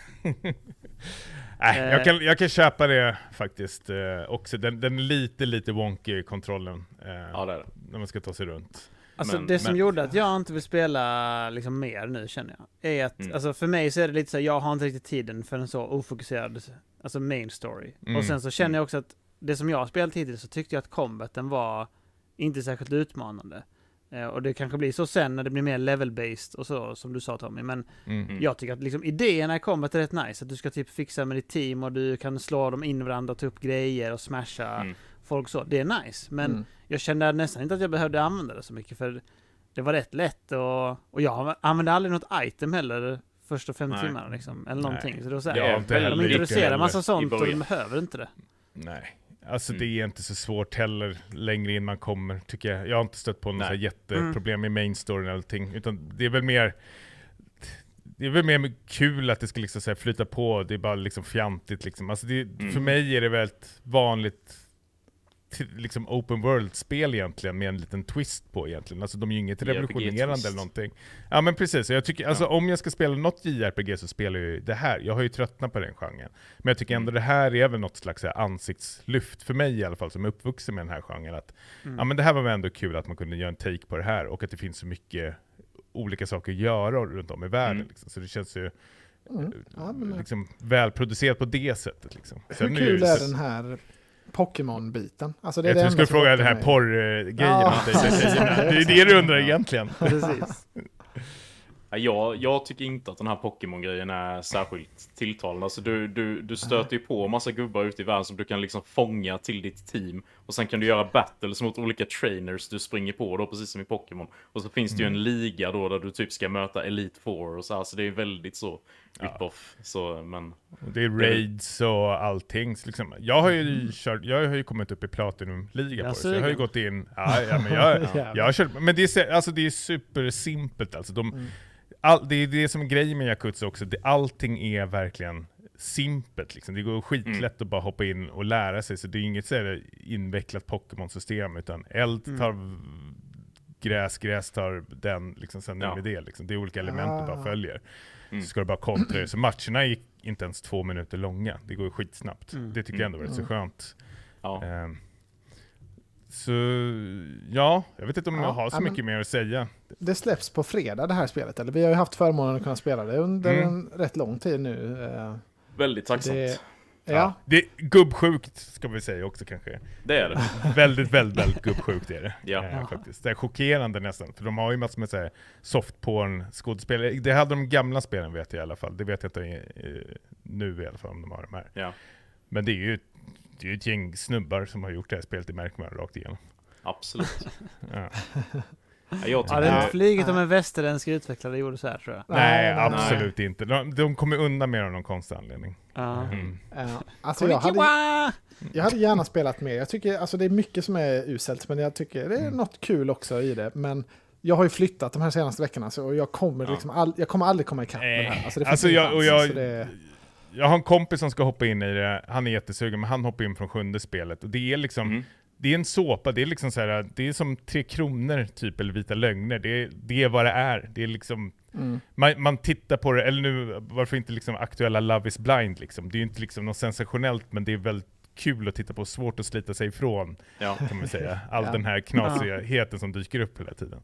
Jag kan köpa det faktiskt också. Den är lite wonky kontrollen Ja, det är det. när man ska ta sig runt. Alltså det som gjorde att jag inte vill spela liksom mer nu känner jag är att alltså för mig så är det lite så här, jag har inte riktigt tiden för en så ofokuserad alltså main story. Och sen så känner jag också att det som jag har spelat hittills så tyckte jag att combaten var inte särskilt utmanande. Och det kanske blir så sen när det blir mer level-based och så, som du sa Tommy. Men jag tycker att liksom, idéerna i combat är rätt nice. Att du ska typ fixa med ditt team och du kan slå dem in varandra och ta upp grejer och smasha folk så. Det är nice. Men jag kände nästan inte att jag behövde använda det så mycket. För det var rätt lätt och jag använde aldrig något item heller första 5 timmarna liksom. Eller någonting. Så det var så här, de introducerar massa sånt och de behöver inte det. Nej. Alltså det är inte så svårt heller längre in man kommer, tycker jag. Jag har inte stött på något jätteproblem i main storyn eller allting, utan det är väl mer kul att det ska liksom så här flyta på, det är bara liksom fjantigt liksom. Alltså för mig är det väldigt vanligt liksom open world-spel egentligen med en liten twist på egentligen. Alltså de är ju inget revolutionerande eller någonting. Ja men precis, jag tycker, alltså om jag ska spela något JRPG så spelar jag ju det här. Jag har ju tröttnat på den genren. Men jag tycker ändå det här är väl något slags ansiktslyft för mig i alla fall som är uppvuxen med den här genren. Att, ja men det här var väl ändå kul att man kunde göra en take på det här och att det finns så mycket olika saker att göra runt om i världen. Liksom. Så det känns ju liksom välproducerat på det sättet. Liksom. Hur kul är den här Pokémon-biten. Alltså det är Jag tror det jag skulle enda som fråga lockar den här mig. porrgrejen. Ja. Det är det du undrar egentligen. Precis. Jag tycker inte att den här Pokémon-grejen är särskilt tilltalande. Alltså du stöter ju på massa gubbar ute i världen som du kan liksom fånga till ditt team. Och sen kan du göra battles mot olika trainers du springer på då, precis som i Pokémon. Och så finns det ju en liga då där du typ ska möta Elite Four och så här. Så det är väldigt så rip-off. Så, men... Det är raids och allting. Så liksom, jag har ju kommit upp i Platinum-liga på det. Så jag har ju gått in... men jag har kört... Men det är supersimpelt. Alltså, det är det som är grejen med Yakuza också. Allting är verkligen simpelt. Liksom. Det går skitlätt att bara hoppa in och lära sig. Så det är inget så här invecklat Pokémon-system. Utan eld tar gräs tar den. Liksom, sen är det liksom. Det är olika element du bara följer. Så ska du bara kontra det. Så matcherna gick inte ens 2 minuter långa. Det går skitsnabbt. Det tycker jag ändå var så skönt. Ja. Så ja, jag vet inte om jag har så mycket mer att säga. Det släpps på fredag det här spelet, eller? Vi har ju haft förmånen att kunna spela det under en rätt lång tid nu. Väldigt tacksamt. Ja. Det är gubbsjukt ska vi säga också kanske. Det är det. Väldigt, väldigt, väldigt gubbsjukt är det. Ja. Faktiskt. Det är chockerande nästan. För de har ju massor med så här softporn skådespelare. Det hade de gamla spelen vet jag i alla fall. Det vet jag inte nu i alla fall om de har de här. Ja. Men det är ju ett gäng snubbar som har gjort det här spelet i märker man rakt igenom. Absolut. Ja. Jag tycker Det är inte flyget om en västerländsk utvecklare gjorde så här, tror jag. Nej, absolut inte. De kommer undan med av någon konstig anledning. Alltså jag hade gärna spelat mer. Jag tycker alltså det är mycket som är uselt, men jag tycker det är något kul också i det. Men jag har ju flyttat de här senaste veckorna så jag kommer liksom jag kommer aldrig komma ikapp med det här. Alltså, det finns jag har en kompis som ska hoppa in i det. Han är jättesugen, men han hoppar in från 7:e spelet. Och det är liksom det är en såpa, det är liksom så här, det är som 3 kronor typ, eller Vita lögner. Det är vad det är. Det är liksom man tittar på det, eller nu varför inte liksom aktuella Love is Blind liksom. Det är ju inte liksom något sensationellt, men det är väldigt kul att titta på, svårt att slita sig ifrån kan man säga. All den här knasigheten som dyker upp hela tiden.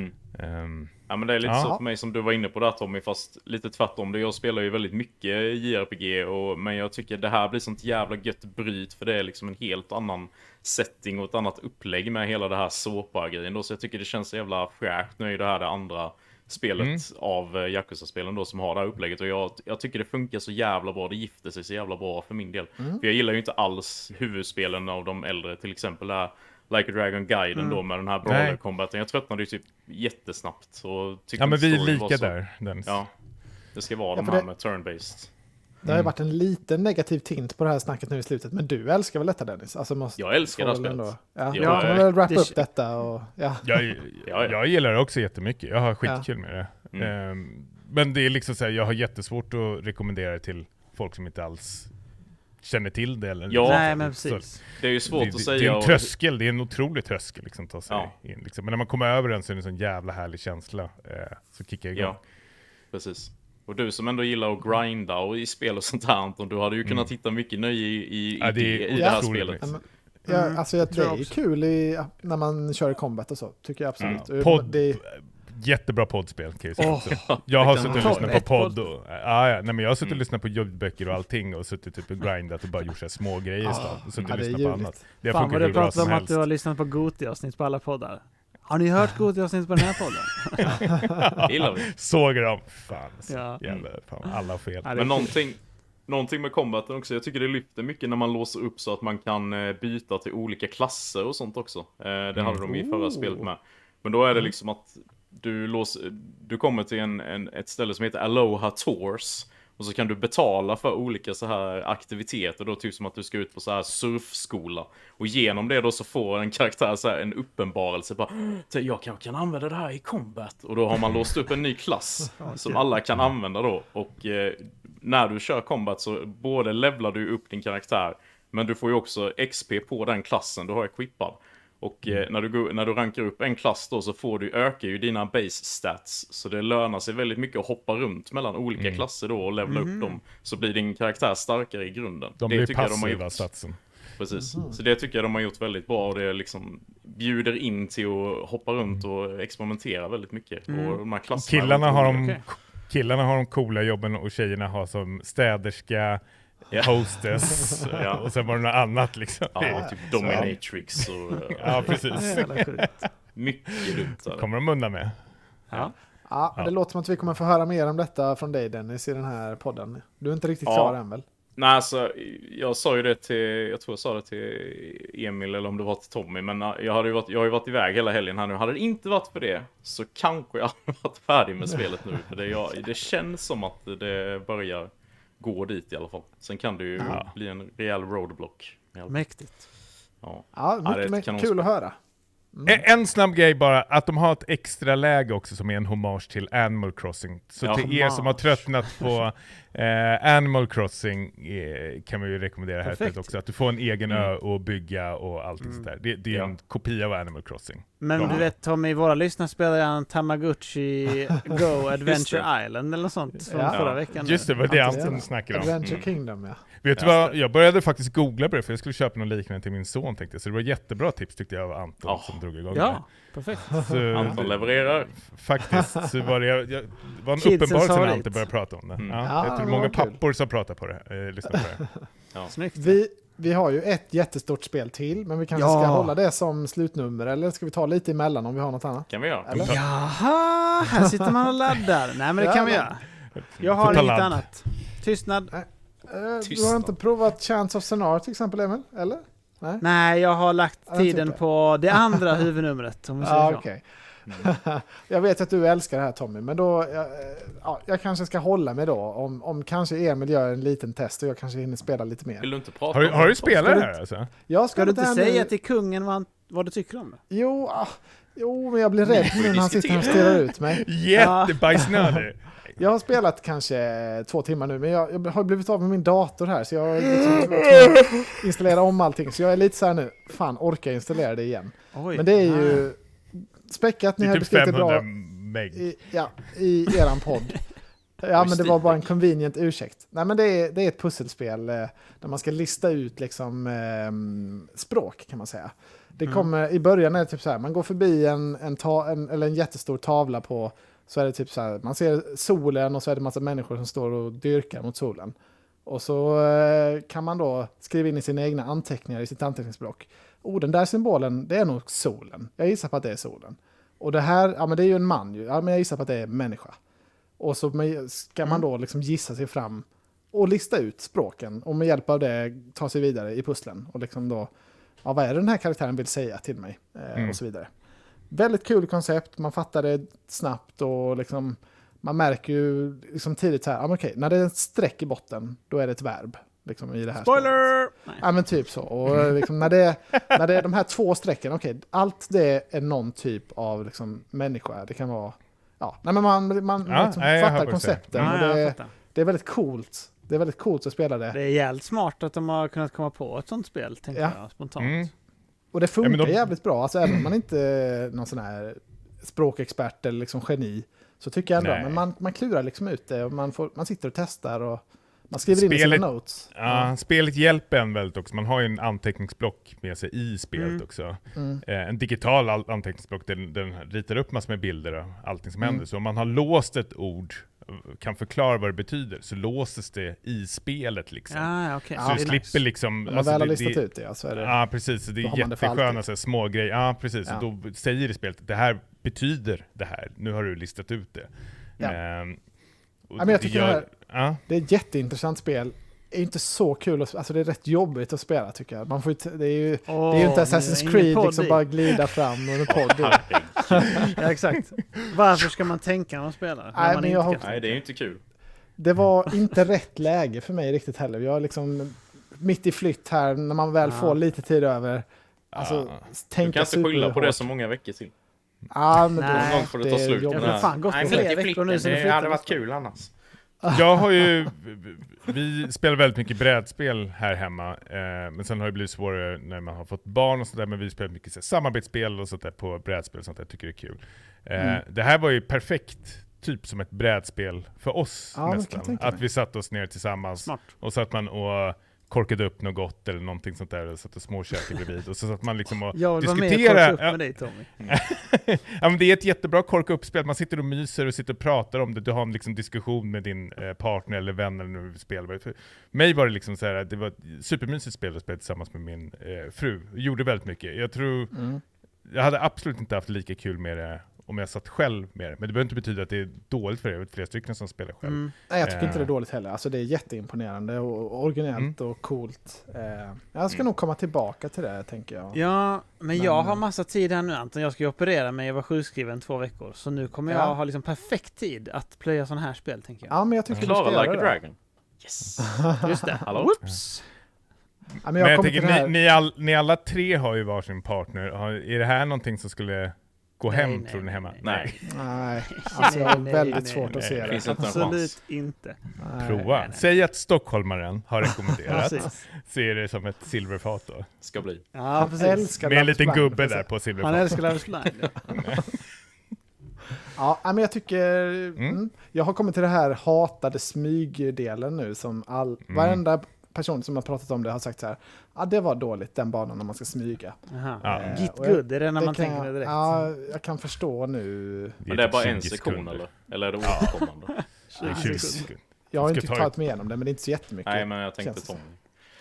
Ja, men det är lite så för mig som du var inne på där, Tommy, fast lite tvärtom. Jag spelar ju väldigt mycket JRPG, men jag tycker det här blir sånt jävla gött bryt, för det är liksom en helt annan setting och ett annat upplägg med hela det här såpa-grejen då, så jag tycker det känns så jävla fräscht. Nu är ju det här det andra spelet av Yakuza-spelen då som har det här upplägget, och jag tycker det funkar så jävla bra, det gifter sig så jävla bra för min del. För jag gillar ju inte alls huvudspelen av de äldre, till exempel det här Like a Dragon Guiden då med den här brawler combaten. Jag tröttnade ju typ jättesnabbt och tyckte men vi är storyn lika var så... där, Dennis. Ja, det ska vara de här med turn-based. Det har ju varit en liten negativ tint på det här snacket nu i slutet, men du älskar väl detta, Dennis? Alltså, jag älskar det här spelet. Jag kommer väl wrappa upp detta och Jag gillar det också jättemycket. Jag har skitkul med det. Men det är liksom så här, jag har jättesvårt att rekommendera det till folk som inte alls känner till det. Eller nej, men precis. Det är ju svårt att säga. Det är en tröskel, det är en otrolig tröskel liksom, att ta sig in. Liksom. Men när man kommer över den så är det en sån jävla härlig känsla. Så kickar jag igång. Ja, precis. Och du som ändå gillar att grinda och i spel och sånt här, Anton, du hade ju kunnat hitta mycket nöje i det här spelet. Alltså det är ju kul när man kör i combat och så, tycker jag absolut. Jättebra poddspel kan jag säga också. Jag har suttit och lyssnat på podd och, men jag har suttit och lyssnat på ljudböcker och allting och suttit typ och grindat och bara gjort så små grejer och suttit och lyssnat på annat. Det fan vad du pratar om helst. att du har lyssnat på Goti-avsnitt på alla poddar. Har ni hört Goti-avsnitt på den här podden? Gillar vi. Sågar dem. Fan, alla har fel. Men någonting med combaten också, jag tycker det lyfter mycket när man låser upp så att man kan byta till olika klasser och sånt också. Det hade de i förra spelet med. Men då är det liksom att du kommer till ett ställe som heter Aloha Tours, och så kan du betala för olika så här aktiviteter då, typ som att du ska ut på så här surfskola, och genom det då så får en karaktär så här en uppenbarelse bara, jag kanske kan använda det här i combat, och då har man låst upp en ny klass som alla kan använda då, och när du kör combat så både levlar du upp din karaktär, men du får ju också XP på den klassen du har equippad. Och när du rankar upp en klass då, så ökar ju dina base stats. Så det lönar sig väldigt mycket att hoppa runt mellan olika klasser då och levla upp dem. Så blir din karaktär starkare i grunden. De blir passiva statsen. Precis. Så det tycker jag de har gjort väldigt bra. Och det liksom bjuder in till att hoppa runt och experimentera väldigt mycket. Och de här klasserna Killarna har de coola jobben och tjejerna har som städerska, Hostess och sen var det något annat liksom. Ja, typ Dominatrix och... Ja, precis. Mycket dumt. Kommer de undan med? Ja, det låter som att vi kommer få höra mer om detta från dig, Dennis, i den här podden. Du är inte riktigt klar än väl? Nej, alltså, jag sa ju det till, jag tror jag sa det till Emil eller om det var till Tommy, men jag har ju varit iväg hela helgen här nu. Hade det inte varit för det så kanske jag hade varit färdig med spelet nu. För det känns som att det börjar gå dit i alla fall. Sen kan det ju bli en rejäl roadblock. Mäktigt. Ja, mycket kul att höra. En snabb grej bara, att de har ett extra läge också som är en hommage till Animal Crossing. Så till er som har tröttnat på Animal Crossing kan man ju rekommendera här också. Att du får en egen ö och bygga och allt sånt där. Det är en kopia av Animal Crossing. Men du vet Tommy, våra lyssnare spelar en Tamagotchi Go Adventure Island eller sånt från förra veckan. Just det, var det Anton snackade om. Adventure Kingdom, ja. Vet du vad, jag började faktiskt googla på det för jag skulle köpa någon liknande till min son tänkte jag. Så det var jättebra tips tyckte jag av Anton som drog igång det. Perfekt. Så, Anton levererar. Faktiskt, så var det var en uppenbarelse när Anton började prata om det. Jag tror många pappor som pratar på det, lyssnar på det. Snyggt. Vi har ju ett jättestort spel till, men vi kanske ska hålla det som slutnummer, eller ska vi ta lite emellan om vi har något annat? Kan vi göra? Eller? Jaha, här sitter man och laddar. Nej, men det kan vi göra. Jag har inget annat. Tystnad. Du har inte provat Chance of Sonar till exempel, Emil? Eller? Nej, jag har lagt tiden på det andra huvudnumret. Om vi säger så. Okay. Jag vet att du älskar det här, Tommy, men då jag kanske ska hålla mig då om kanske Emil gör en liten test och jag kanske hinner spela lite mer. Vill du inte prata har du spelat det här alltså? Ska du inte säga till kungen vad du tycker om det? Jo, men jag blir rädd nu när han sitter och stirrar ut mig. Jättebajsnödig. Jag har spelat kanske 2 timmar nu, men jag har blivit av med min dator här så jag har liksom installera om allting. Så jag är lite så här nu, fan orkar jag installera det igen. Men det är ju späckat, ni har beskrivit det bra i eran podd. Ja, men det var bara en convenient ursäkt. Nej, men det är ett pusselspel där man ska lista ut liksom språk kan man säga. Det kommer i början är det typ så här, man går förbi en jättestor tavla på, så är det typ så här, man ser solen och så är det massa människor som står och dyrkar mot solen. Och så kan man då skriva in i sina egna anteckningar i sitt anteckningsblock. Den där symbolen, det är nog solen. Jag gissar på att det är solen. Och det här, men det är ju en man ju. Ja, men jag gissar på att det är människa. Och så ska man då liksom gissa sig fram och lista ut språken. Och med hjälp av det ta sig vidare i pusslen. Och liksom då, vad är det den här karaktären vill säga till mig? Och så vidare. Väldigt kul koncept, man fattar det snabbt och liksom, man märker ju liksom tidigt så här, okej, när det är ett streck i botten, då är det ett verb liksom, i det här. Spoiler! Ja, men typ så. Och liksom, när det är de här 2 strecken, okej, allt det är någon typ av liksom, människa. Det kan vara, men man liksom fattar koncepten. Det är väldigt coolt. Det är väldigt coolt att spela det. Det är jävligt smart att de har kunnat komma på ett sånt spel, tänker jag spontant. Och det funkar jävligt bra. Alltså, även om man inte är någon sån här språkexpert eller liksom geni, så tycker jag ändå. Men man klurar liksom ut det och man sitter och testar och man skriver in i sina notes. Ja, spelet hjälper en väldigt också. Man har ju en anteckningsblock med sig i spelet också. En digital anteckningsblock där den ritar upp massor med bilder och allting som händer. Så om man har låst ett ord, kan förklara vad det betyder, så låses det i spelet liksom. Så du slipper liksom... Om man väl har listat ut det, så är det... Ja, precis. Det är jättesköna små grejer. Ja, precis. Och då säger det spelet att det här betyder det här. Nu har du listat ut det. Men jag tycker det är ett jätteintressant spel. Det är inte så kul, alltså det är rätt jobbigt att spela tycker jag. Man får det är ju inte Assassin's Creed liksom bara glida fram med en podd. Ja, exakt. Varför ska man tänka när man spelar? Nej, det är ju inte kul. Det var inte rätt läge för mig riktigt heller. Jag är liksom mitt i flytt här, när man väl får lite tid över. Alltså, du kan inte skylla på det så många veckor till. Men någon gång får det ta slut. Det hade varit kul annars. Jag har ju, vi spelar väldigt mycket brädspel här hemma, men sen har det blivit svårare när man har fått barn och sådär, men vi spelar mycket samarbetsspel och sånt där på brädspel och sånt där, jag tycker det är kul. Det här var ju perfekt typ som ett brädspel för oss nästan, att vi satt oss ner tillsammans och så att man och korkade upp något gott eller någonting sånt där och satt och småkäkade bredvid. Och så satt man liksom och Jag vill vara med och diskutera. korka upp med dig, Tommy. Ja, men det är ett jättebra korka upp-spel. Man sitter och myser och sitter och pratar om det. Du har en liksom diskussion med din partner eller vän eller nu spelar. För mig var det liksom så här, det var ett supermysigt spel att spela tillsammans med min fru. Jag gjorde väldigt mycket. Jag tror jag hade absolut inte haft lika kul med det om jag satt själv med det. Men det behöver inte betyda att det är dåligt för er. Det är flera stycken som spelar själv. Nej, jag tycker inte det är dåligt heller. Alltså det är jätteimponerande och originellt och coolt. Jag ska nog komma tillbaka till det, tänker jag. Ja, men jag har massa tid här nu, Anton. Jag ska ju operera mig. Jag var sjukskriven 2 veckor. Så nu kommer jag ha liksom perfekt tid att plöja sån här spel, tänker jag. Ja, men jag tycker Klara du ska Like a göra det. Dragon. Yes. Just det. Hallå? Whoops! Ja, Men jag kommer till det här- tänker, ni alla 3 har ju varsin partner. Är det här någonting som skulle gå hem, nej, tror ni, hemma? Nej. Nej, alltså jag har Nej, väldigt nej, svårt att se det. Finns inte en chans. Absolut inte. Prova. nej. Säg att stockholmaren har rekommenderat. Precis. Se det som ett silverfat då. Ska bli. Ja, Han precis. älskar Med en Love liten is Blind, gubbe precis. där på Han silverfat. älskar Love is Blind. Ja, men jag tycker... jag har kommit till det här hatade smygdelen nu som varenda person som har pratat om det har sagt så här. Ja, det var dåligt den banan när man ska smyga. Aha. Ja. Git Och jag- good, är det när man kan tänker det jag, direkt? ja, jag kan förstå nu. Men det är bara typ 1 20 sekund sekunder. eller är det återkommande? Det är 20 sekunder. Jag har Ska inte ta tagit mig igenom det, men det är inte så jättemycket. Nej, men jag tänkte Känns det Tommy.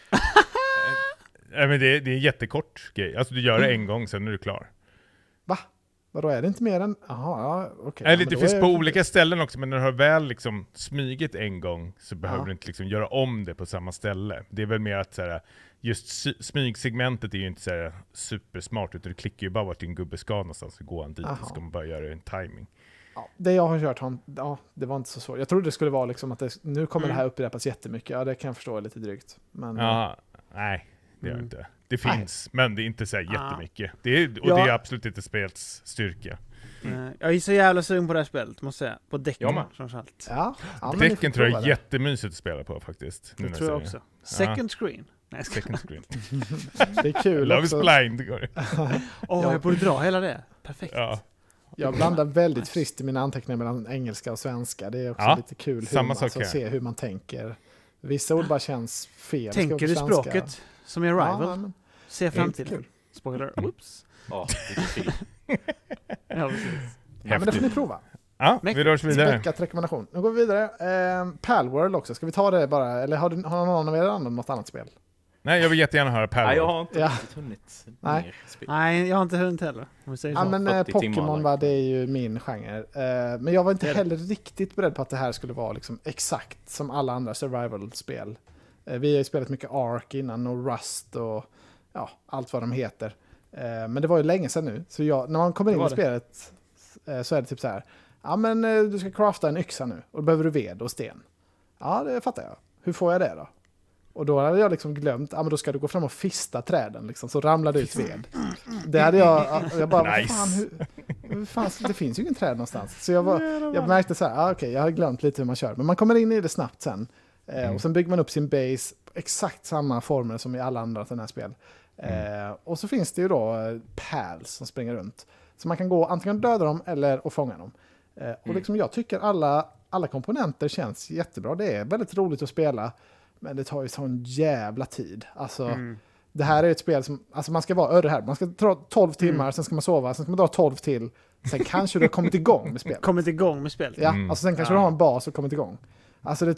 Nej, men det är en jättekort grej. Alltså du gör det en gång, sen är du klar. Va? Vadå, är det inte mer än... Jaha, ja, okej. Eller Ja, det men finns då på är- olika ställen också, men när du har väl liksom smygit en gång så behöver Ja. du inte liksom göra om det på samma ställe. Det är väl mer att så här, just smygsegmentet är ju inte så här supersmart, utan du klickar ju bara vart din gubbe ska någonstans, så går han dit Aha. och ska man bara göra en timing. Ja, det jag har kört, det var inte så svårt. Jag trodde det skulle vara liksom att nu kommer det här upprepas jättemycket. Ja, det kan jag förstå lite drygt. Men, Ja, nej, det gör det inte. Det finns, men det är inte så här Ah. jättemycket. Det är, och Ja. det är absolut inte spelets styrka. Jag är så jävla sugen på det här spelet, måste jag säga. På däcken Jag med. framförallt. ja, men ni får Däcken tror jag prova är det. jättemysigt att spela på faktiskt. Det nu när tror jag säger också. Second screen. Nej, jag ska... Second screen. Det är kul Love is också. blind går det. jag borde dra hela det. Perfekt. Ja. Jag blandar väldigt friskt i mina anteckningar mellan engelska och svenska. Det är också Ja, lite kul hur samma man, sak alltså, här. se hur man tänker. Vissa ord bara känns fel. Ska Tänker på du svenska. språket som i Ja, Arrival? men, Se framtiden. kul. Spoiler. Whoops. Ja, lite till. Ja, precis. Ja, men det får ni prova. Ja, vi rör oss vidare. Späckat rekommendation. Nu går vi vidare. Palworld också. Ska vi ta det bara? Eller har någon av er annan något annat spel? Nej, jag vill jättegärna höra Per. Nej, jag har inte Ja. riktigt hunnit Nej. mer spel. Nej, jag har inte hunnit heller. Om vi säger så. Ja, men 40 timmar, Pokémon like. det är ju min genre. Men jag var inte Det är det. heller riktigt beredd på att det här skulle vara liksom exakt som alla andra survival-spel. Vi har ju spelat mycket Ark innan och Rust och ja, allt vad de heter. Men det var ju länge sedan nu. Så när man kommer in i spelet så är det typ så här. Ja, men du ska crafta en yxa nu och då behöver du ved och sten. Ja, det fattar jag. Hur får jag det då? Och då hade jag liksom glömt, ja men då ska du gå fram och fista träden liksom, så ramlar det ut ved. Det hade jag bara, Nice. hur fan, det finns ju ingen träd någonstans. Så jag märkte så här, okej, jag hade glömt lite hur man kör. Men man kommer in i det snabbt sen. Och sen bygger man upp sin base, exakt samma former som i alla andra sådana här spel. Och så finns det ju då pals som springer runt. Så man kan gå antingen döda dem eller och fånga dem. Och liksom jag tycker alla komponenter känns jättebra. Det är väldigt roligt att spela. Men det tar ju sån jävla tid. Alltså, det här är ett spel som... Alltså man ska vara här. Man ska dra 12 timmar, sen ska man sova, sen ska man dra 12 till. Sen kanske du har kommit igång med spelet. Kommit igång med spelet. Ja, alltså sen kanske du har en bas och kommit igång. Alltså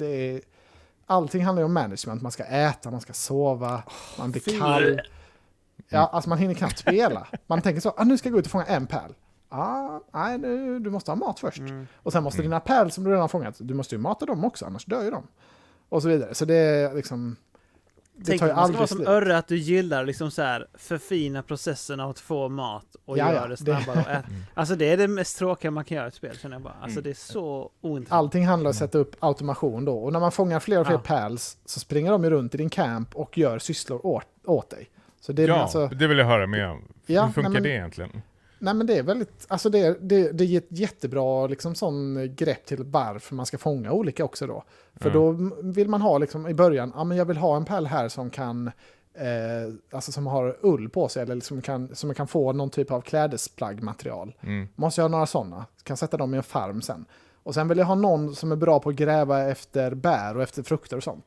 allting handlar ju om management. Man ska äta, man ska sova, man blir kall. Ja, alltså man hinner knappt spela. Man tänker så, nu ska jag gå ut och fånga en pärl. Nej, du måste ha mat först. Och sen måste dina pärl som du redan har fångat, du måste ju mata dem också, annars dör ju de. Och så vidare. Så det är liksom... Det Tänk tar ju att man ska vara aldrig som slut. Örre, att du gillar liksom så här förfina processen av att få mat och Ja, göra det snabbare och äta. Alltså det är det mest tråkiga man kan göra i ett spel, känner jag bara. Alltså det är så ointressant. Allting handlar om att sätta upp automation då. Och när man fångar fler och fler pärls så springer de ju runt i din camp och gör sysslor åt dig. Så det är alltså... det vill jag höra mer om. Ja, Hur funkar nej, men- det egentligen? Nej, men det är väldigt, alltså det är ett jättebra liksom sån grepp till varför man ska fånga olika också då. För då vill man ha liksom i början, ja men jag vill ha en pärl här som kan, alltså som har ull på sig eller liksom som man kan få någon typ av klädesplaggmaterial. Måste jag ha några sådana, kan sätta dem i en farm sen. Och sen vill jag ha någon som är bra på att gräva efter bär och efter frukter och sånt.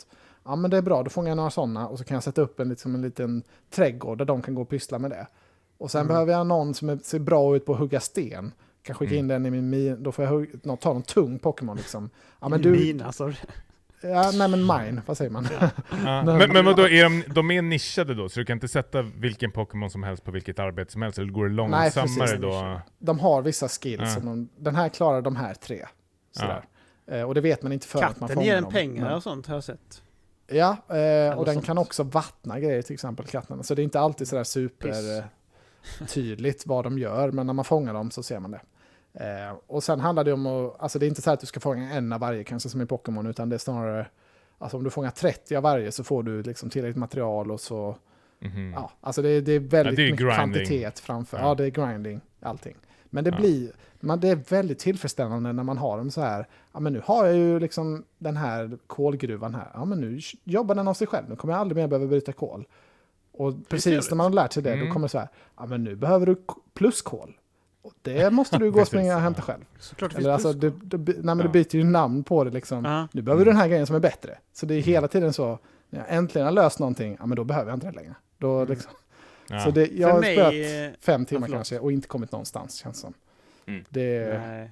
Ja, men det är bra, då fångar jag några sådana och så kan jag sätta upp en liten trädgård där de kan gå och pyssla med det. Och sen behöver jag någon som ser bra ut på att hugga sten. Kan skicka in den i min då får jag ta någon tung Pokémon liksom. Ja, men Mina, så. Ja, nej men mine, vad säger man? Men vadå, de är nischade då? Så du kan inte sätta vilken Pokémon som helst på vilket arbete som helst? Eller går det långsammare nej, då? De har vissa skills. Som den här klarar de här 3. Sådär. Och det vet man inte för att man fångar dem. Katten ger en pengar och sånt har jag sett. Ja, och den kan också vattna grejer, till exempel katten. Så det är inte alltid sådär super tydligt vad de gör, men när man fångar dem så ser man det. Och sen handlar det om att, alltså det är inte så att du ska fånga en av varje kanske som i Pokémon, utan det är snarare, alltså om du fångar 30 av varje så får du liksom tillräckligt material och så, ja, alltså det är väldigt mycket grinding. Kvantitet framför. Ja, det är grinding, allting. Men det det är väldigt tillfredsställande när man har dem så här, ja men nu har jag ju liksom den här kolgruvan här, ja men nu jobbar den av sig själv, nu kommer jag aldrig mer behöva bryta kol. Och precis när man har lärt sig det, då kommer det så här, ja men nu behöver du pluskol. Och det måste du gå och springa och hämta själv. Såklart. Eller alltså, du byter ju namn på det liksom. Nu behöver du den här grejen som är bättre. Så det är hela tiden så, när jag äntligen har löst någonting, ja men då behöver jag inte det längre. Då liksom. Så jag har spelat 5 timmar kanske och inte kommit någonstans, känns som. Nej.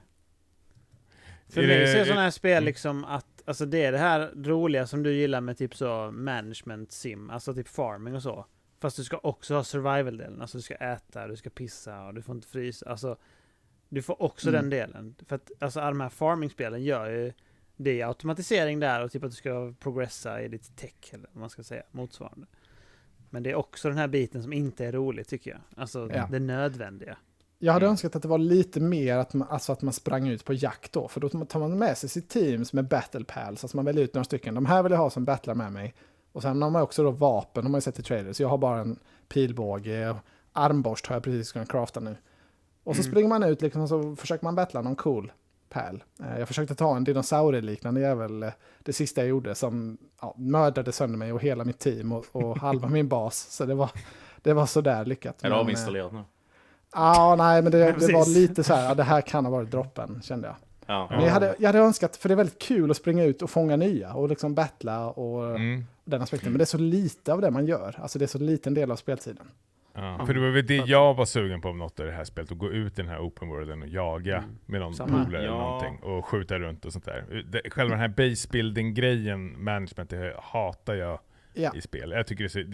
För mig ser sådana här spel liksom att, alltså det är det här roliga som du gillar med typ så management sim, alltså typ farming och så. Fast du ska också ha survival-delen, alltså du ska äta, du ska pissa och du får inte frysa, alltså du får också den delen. För att alltså alla de här farming-spelen gör ju, det är automatisering där och typ att du ska progressa i ditt tech, eller vad man ska säga, motsvarande. Men det är också den här biten som inte är rolig, tycker jag. Alltså det nödvändiga. Jag hade önskat att det var lite mer att man sprang ut på jakt då. För då tar man med sig sitt team som är battle pals. Alltså man väljer ut några stycken. De här vill jag ha som battlar med mig. Och sen har man också då vapen, har man ju sett i trailers. Så jag har bara en pilbåge och armborst har jag precis kunnat crafta nu. Och så springer man ut liksom, och så försöker man battla någon cool pal. Jag försökte ta en dinosaurieliknande jävel, det sista jag gjorde, som mördade sönder mig och hela mitt team och halva min bas. Så det var sådär lyckat. Är det avinstallerat nu? Ja, nej, men det var lite så här, det här kan ha varit droppen, kände jag. Ja. Men jag hade önskat, för det är väldigt kul att springa ut och fånga nya och liksom battla och den aspekten. Men det är så lite av det man gör. Alltså det är så liten del av speltiden. Ja, för det var väl det jag var sugen på om något av det här spelet, att gå ut i den här open worlden och jaga med någon polare eller någonting och skjuta runt och sånt där. Själva den här base building grejen, management, det hatar jag i spel. Jag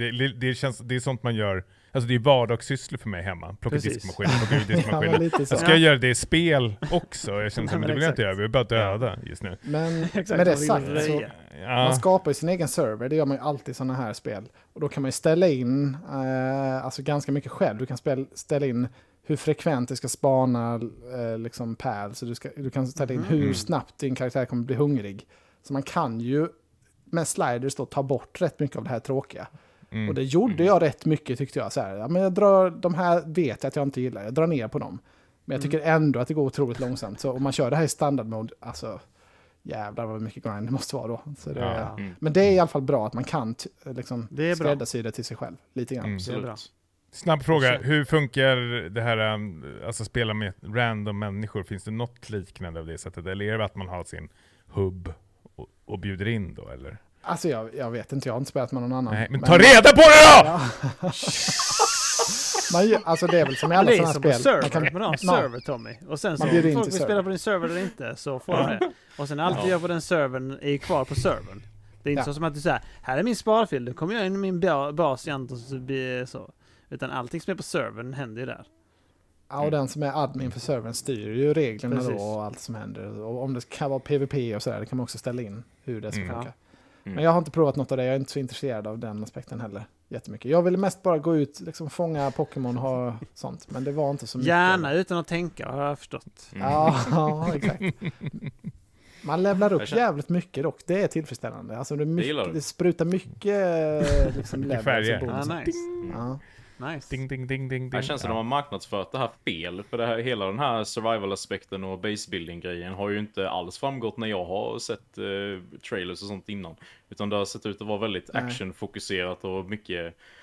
tycker det är sånt man gör, alltså det är vardagssysslor för mig hemma. Plocka diskmaskinen, plocka ut diskmaskinen. Jag ska göra det i spel också. Jag känner att det vill jag inte göra, vi är bara döda just nu. Men med det sagt så man skapar ju sin egen server, det gör man ju alltid i sådana här spel. Och då kan man ju ställa in alltså ganska mycket själv. Du kan ställa in hur frekvent det ska spana liksom pals. Så du kan ställa in hur snabbt din karaktär kommer bli hungrig. Så man kan ju med sliders då ta bort rätt mycket av det här tråkiga. Och det gjorde jag rätt mycket, tyckte jag. Så här, men de här vet jag att jag inte gillar. Jag drar ner på dem. Men jag tycker ändå att det går otroligt långsamt. Så om man kör det här i standardmode, alltså jävlar vad mycket grind det måste vara då. Så men det är i alla fall bra att man kan liksom skräddarsy det till sig själv. Lite grann. Det är bra. Snabb fråga, hur funkar det här, alltså spela med random människor? Finns det något liknande av det sättet? Eller är det att man har sin hubb och bjuder in då, eller? Alltså jag vet inte, jag har inte spelat med någon annan. Nej, men ta reda på det då! Alltså det är väl som i alla sådana spel. Man har en server, Tommy. Och sen så om folk vill spela på din server eller inte, så får de det. Och sen allt du gör på den servern är kvar på servern. Det är inte så som att du säger, här är min sparfil, då kommer jag in i min bas i så. Utan allting som är på servern händer ju där. Ja, och den som är admin för servern styr ju reglerna då och allt som händer. Och om det kan vara PvP och sådär, det kan man också ställa in hur det ska funka. Men jag har inte provat något av det, jag är inte så intresserad av den aspekten heller jättemycket. Jag ville mest bara gå ut, liksom fånga Pokémon och ha sånt, men det var inte så mycket. Gärna utan att tänka, har jag förstått. Ja, exakt. Man levlar upp jävligt mycket dock, det är tillfredsställande. Alltså det sprutar mycket liksom level. Nice. Nice. Ding, ding, ding, ding, det känns som att de har marknadsfört det här fel. För det här, hela den här survival-aspekten och base-building-grejen har ju inte alls framgått när jag har sett trailers och sånt innan. Utan det har sett ut att vara väldigt action-fokuserat och mycket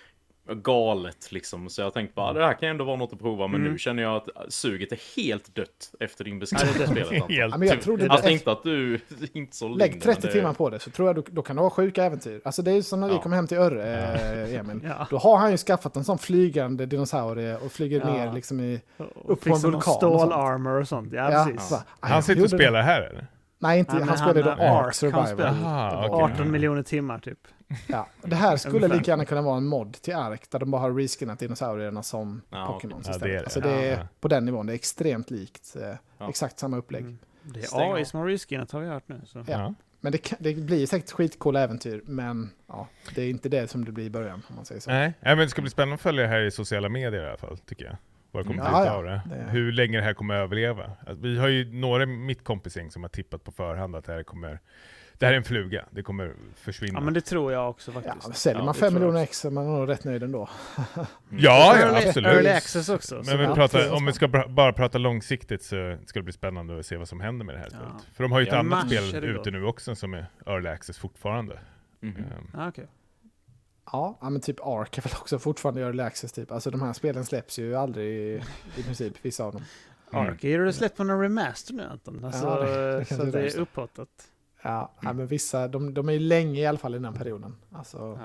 galet liksom. Så jag tänkte bara, det här kan ändå vara något att prova. Men nu känner jag att suget är helt dött efter din beskrivning av spelet. Helt. men jag trodde Jag tänkte att du inte så lägg 30 timmar på det så tror jag då kan du ha sjuka äventyr. Alltså det är som när vi kommer hem till Örre, Emil. Ja. Då har han ju skaffat en sån flygande dinosaurie och flyger ner liksom upp på en vulkan. Stål armor och sånt. Ja, precis. Va? Han sitter och spelar här eller? Nej, inte. Ja, han spelade då Ark Survival. Aha, okej. 18 miljoner timmar typ. Ja, det här skulle lika gärna kunna vara en mod till Ark där de bara har reskinnat dinosaurierna som Pokémon. Ja, det är det. Alltså det är på den nivån, det är extremt likt. Exakt samma upplägg. Det är AI som har reskinnat har vi hört nu. Så. Ja. Men det blir säkert skitcoola äventyr, men det är inte det som det blir i början om man säger så. Nej, men det ska bli spännande att följa det här i sociala medier i alla fall, tycker jag. Vad det kommer ut av det. Hur länge det här kommer att överleva. Alltså, vi har ju några mitt kompisgäng som har tippat på förhand att det här är en fluga. Det kommer försvinna. Ja, men det tror jag också faktiskt. Ja, säljer man 5 miljoner ex så är man nog rätt nöjd ändå. Ja, absolut. Early access också. Men om vi ska bara prata långsiktigt så ska det bli spännande att se vad som händer med det här spelet. För de har ju ett annat spel ute nu också som är early access fortfarande. Okay. Ja, men typ Ark är väl också fortfarande early access typ. Alltså de här spelen släpps ju aldrig i princip, vissa av dem. Ark, är det släppt på någon remaster nu Anton? Alltså, så det är upphottat. Ja, men vissa, de är ju länge i alla fall i den här perioden. Alltså,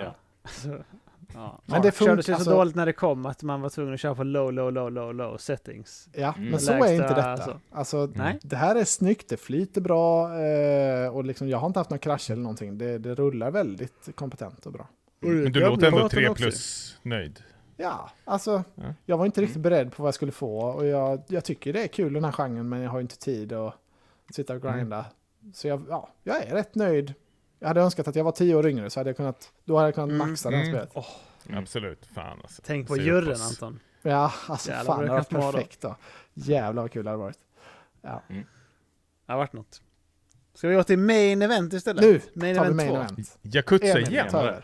Men det kördes ju så dåligt när det kom att man var tvungen att köra på low settings. Ja, men så är inte detta. Alltså, nej. Det här är snyggt, det flyter bra och liksom, jag har inte haft någon krasch eller någonting. Det rullar väldigt kompetent och bra. Men du låter ändå 3+ nöjd. Ja, alltså jag var inte riktigt beredd på vad jag skulle få och jag tycker det är kul den här genren, men jag har inte tid att sitta och grinda. Så jag är rätt nöjd. Jag hade önskat att jag var 10 år yngre så hade jag kunnat maxa det här spelet. Absolut, fan alltså. Tänk på juryn Anton. Ja, alltså jävlar, fan det var perfekt då. Jävlar vad kul det hade varit. Ja. Det har varit något. Ska vi gå till main event istället? Nu main tar vi event main 2. event. Jakutsa igen.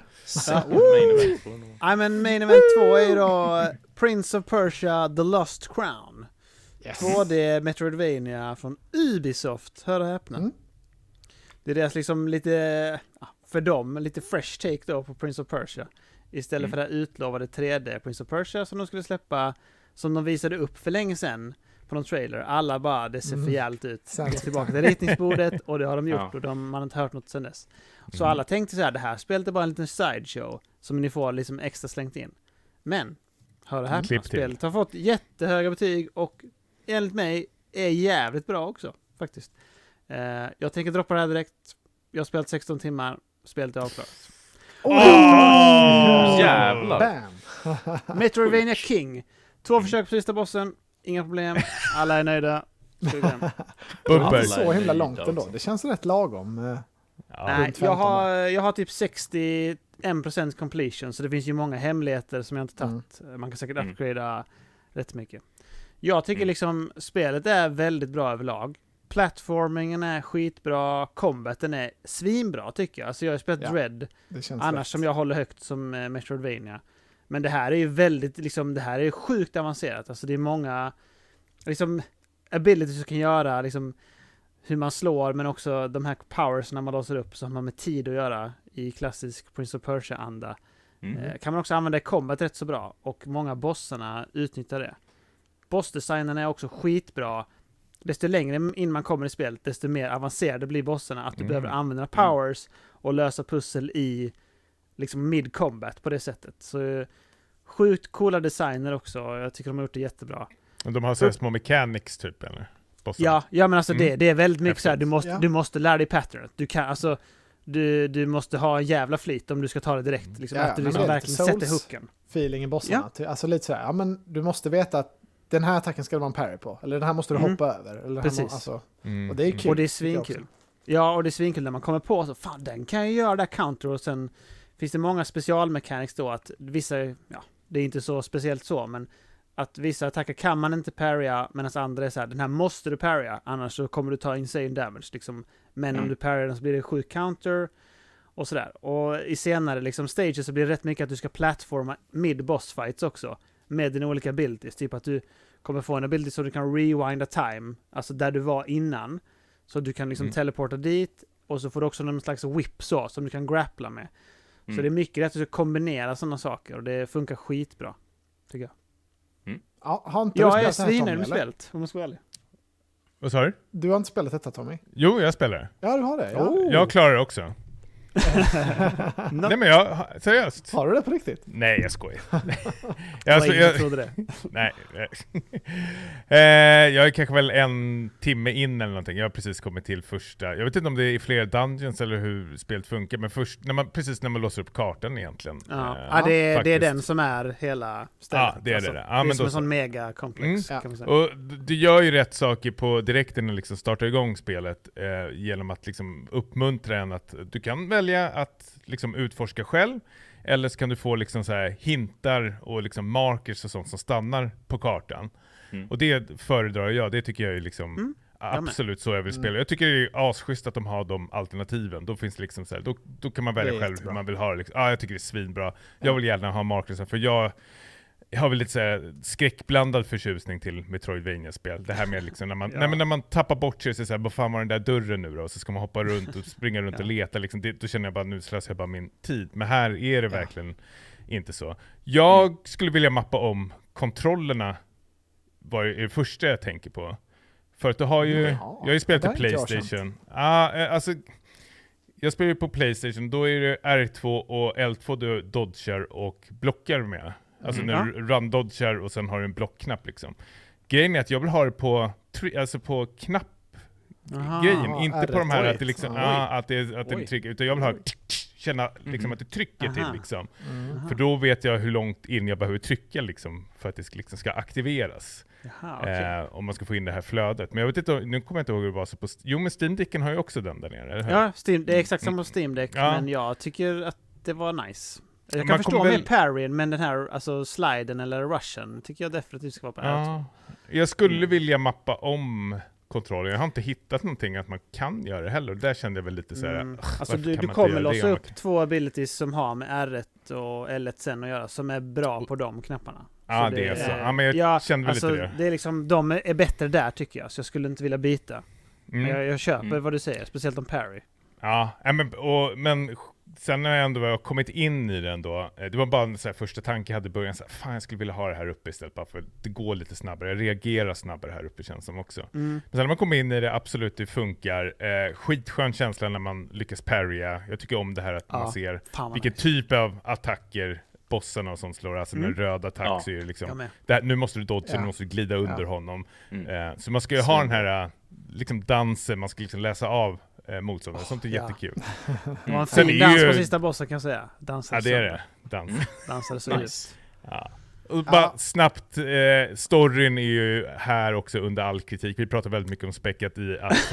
Men main event 2 är ju då Prince of Persia The Lost Crown. Yes. 2D Metroidvania från Ubisoft. Hör och häpna. Det är deras liksom lite, för dem, lite fresh take då på Prince of Persia. Istället för det utlovade 3D Prince of Persia som de skulle släppa, som de visade upp för länge sedan på någon trailer. Alla bara, det ser för jävligt ut. Gå tillbaka till ritningsbordet och det har de gjort och man har inte hört något sedan dess. Så alla tänkte så här, det här spelet är bara en liten sideshow som ni får liksom extra slängt in. Men, hör det här, spelet har fått jättehöga betyg och enligt mig är jävligt bra också, faktiskt. Jag tänker droppa det här direkt. Jag har spelat 16 timmar, spelet är avklarat. Jävlar! Metroidvania King. 2 försök på sista bossen, inga problem, alla är nöjda. Så himla långt ändå. Det känns rätt lagom. Nej, jag har typ 61% completion, så det finns ju många hemligheter som jag inte tagit. Man kan säkert upgradea rätt mycket. Jag tycker liksom spelet är väldigt bra överlag. Plattformingen är skitbra, combaten är svinbra tycker jag. Alltså jag har spelat Dread, annars som jag håller högt som Metroidvania. Men det här är ju väldigt, liksom, det här är sjukt avancerat. Alltså det är många liksom abilities som kan göra, liksom hur man slår, men också de här powers när man låser upp, så har man med tid att göra i klassisk Prince of Persia-anda. Kan man också använda i combat rätt så bra, och många bossarna utnyttjar det. Bossdesignen är också skitbra. Desto längre in man kommer i spelet, desto mer avancerade blir bossarna, att du behöver använda powers och lösa pussel i liksom mid-combat på det sättet. Så sjukt coola designer också. Jag tycker de har gjort det jättebra. Och de har så små mechanics typ, eller? Ja, men alltså det är väldigt mycket så här, du måste lära dig pattern. Du kan, alltså du måste ha en jävla flit om du ska ta det direkt. Liksom, att du liksom verkligen sätter hooken. Feeling i bossarna. Alltså lite så här, men du måste veta att den här attacken ska det vara en parry på. Eller den här måste du hoppa över. Eller precis. Alltså, och det är kul. Och det är svinkul. Ja, och det är svinkul när man kommer på så, fan, den kan jag göra där counter, och sen finns det många specialmechanics då, att vissa, det är inte så speciellt så, men att vissa attacker kan man inte parrya, medan andra är så här, den här måste du parrya, annars så kommer du ta insane damage liksom. Men om du parryar den så blir det 7 counter och sådär. Och i senare liksom stages så blir det rätt mycket att du ska plattforma mid boss fights också, med dina olika abilities, typ att du kommer få en ability så du kan rewinda time, alltså där du var innan, så du kan liksom teleporta dit, och så får du också någon slags whip så som du kan grappla med. Så det är mycket rätt att kombinera sådana saker och det funkar skitbra, tycker jag. Ja, har inte du Jag är spelat det här, Tommy, svinnöjd med eller? spelet, om man ska vara ärlig. Vad sa du? Du har inte spelat detta, Tommy? Jo, jag spelar. Ja, du har det. Ja. Oh. Jag klarar det också. Nej men seriöst. Har du det på riktigt? Nej, jag skojar. Jag trodde det. Nej. Jag är kanske väl 1 timme in eller någonting. Jag har precis kommit till första. Jag vet inte om det är fler dungeons eller hur spelet funkar, men först när man låser upp kartan egentligen. Ja, det är den som är hela stället. Ja, det är det. Ja, det är men som då en sån megakomplex, Mm. kan man säga. Och du gör ju rätt saker på direkten när liksom startar igång spelet genom att liksom uppmuntra en att du kan välja att liksom utforska själv, eller så kan du få liksom så här hintar och liksom markers och sånt som stannar på kartan. Och det föredrar jag, det tycker jag är liksom absolut så jag vill spela. Jag tycker det är asschysst att de har de alternativen. Då finns det liksom så här, då kan man välja själv hur man vill ha det. Liksom. Jag tycker det är svinbra. Jag vill gärna ha markers, för jag har väl lite så här skräckblandad förtjusning till Metroidvania-spel. Det här med liksom när man tappar bort sig så här, vad fan var den där dörren nu då? Och så ska man hoppa runt och springa runt och leta liksom. Då känner jag bara, nu slösar jag bara min tid. Men här är det verkligen inte så. Jag skulle vilja mappa om kontrollerna, vad är det första jag tänker på. För att du har ju, jag har ju spelat till PlayStation. Alltså jag spelar ju på PlayStation, då är det R2 och L2 du dodgar och blockar med. Alltså när du run-dodgar och sen har du en blockknapp liksom. Grejen är att jag vill ha det på knappgrejen, inte på de här att det liksom, att det trycker, utan jag vill ha känna liksom att det trycker till liksom. För då vet jag hur långt in jag behöver trycka liksom för att det liksom ska aktiveras. Om man ska få in det här flödet. Men jag vet inte, nu kommer jag inte ihåg hur det var så på... Jo, men Steam Decken har ju också den där nere. Eller? Ja, det är exakt samma Steam Deck, men jag tycker att det var nice. Jag kan förstå med parryn, men den här alltså sliden eller rushen tycker jag definitivt ska vara på R2. Jag skulle vilja mappa om kontrollen. Jag har inte hittat någonting att man kan göra det heller. Där kände jag väl lite så här, alltså du kommer låsa upp 2 abilities som har med R1 och L1 sen att göra, som är bra på de knapparna. Ja, det är så. Ja, men jag kände väl alltså, lite det. Det är liksom, de är bättre där tycker jag, så jag skulle inte vilja byta. Jag köper vad du säger, speciellt om parry. Ja, men sen när jag ändå kommit in i den då, det var bara en så här första tanke jag hade i början, så här, fan jag skulle vilja ha det här uppe istället, bara för det går lite snabbare, jag reagerar snabbare här uppe känns som också. Men sen när man kommer in i det, absolut det funkar, skitskön känsla när man lyckas parrya. Jag tycker om det här att man ser vilken typ av attacker bossarna och sånt slår, alltså med röda attack så är det liksom, nu måste du dodga, nu måste du glida under honom. Så man ska ju ha den här liksom dansen, man ska liksom läsa av motståndare, sånt är jättekul. Det var en fin dans på sista bossen kan jag säga. Ja, det är det. Dansade så nice. Ja. Och bara snabbt, storyn är ju här också under all kritik. Vi pratar väldigt mycket om späckat i att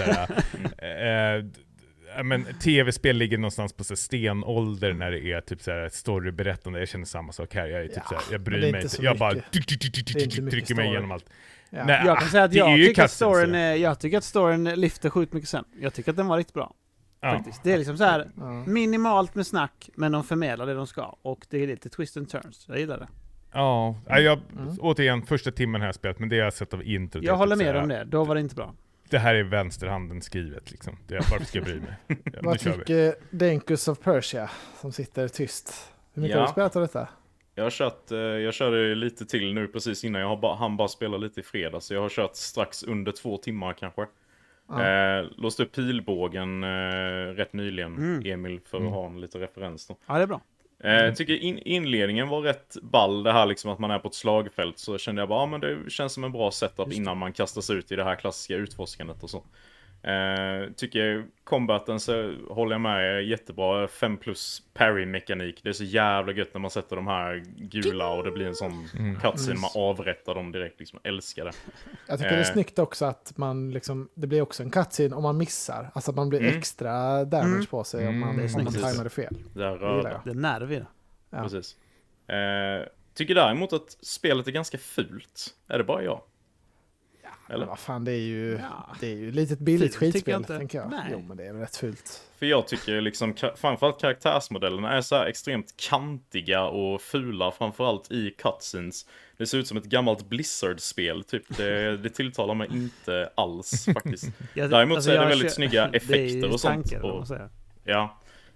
men tv-spel ligger någonstans på så stenålder när det är typ så här storyberättande. Jag känner samma sak här. Jag är typ så här, jag bryr mig inte. Jag bara trycker mig igenom allt. Ja. Nej, jag kan säga att jag tycker att storyn lyfter sjukt mycket sen. Jag tycker att den var riktigt bra. Faktiskt. Det är liksom så här minimalt med snack, men de förmedlar det de ska. Och det är lite twist and turns. Jag gillar det. Ja, återigen, första timmen har jag spelat, men det har jag sett av introt. Jag håller med om det. Då var det inte bra. Det här är vänsterhanden skrivet liksom. Varför ska jag bry mig? Vad tycker Denkus of Persia som sitter tyst? Hur mycket har du spelat av detta? Jag körde lite till nu precis innan. Han bara spela lite i fredags. Så jag har kört strax under 2 timmar kanske. Låste upp pilbågen rätt nyligen, Emil, för att ha en lite referens då. Ja, det är bra. Jag tycker inledningen var rätt ball, det här liksom att man är på ett slagfält, så kände jag bara, men det känns som en bra setup innan man kastas ut i det här klassiska utforskandet och så. Tycker combaten så håller jag med, jättebra 5+ parry-mekanik. Det är så jävla gött när man sätter de här gula och det blir en sån cutscene, man avrättar dem direkt liksom, älskar det. Jag tycker det är snyggt också att man liksom, det blir också en cutscene om man missar, alltså att man blir extra damage på sig om man tajmar det fel. Det är nervigt. Ja. Precis. Tycker däremot att spelet är ganska fult. Är det bara jag? Eller vad fan, det är ju lite billigt skitspel, tänker jag. Nej. Jo, men det är rätt fult. För jag tycker liksom, framförallt karaktärsmodellerna är så här extremt kantiga och fula, framförallt i cutscenes. Det ser ut som ett gammalt Blizzard-spel, typ. Det tilltalar mig inte alls, faktiskt. Däremot så är det väldigt snygga effekter och sånt. Ja.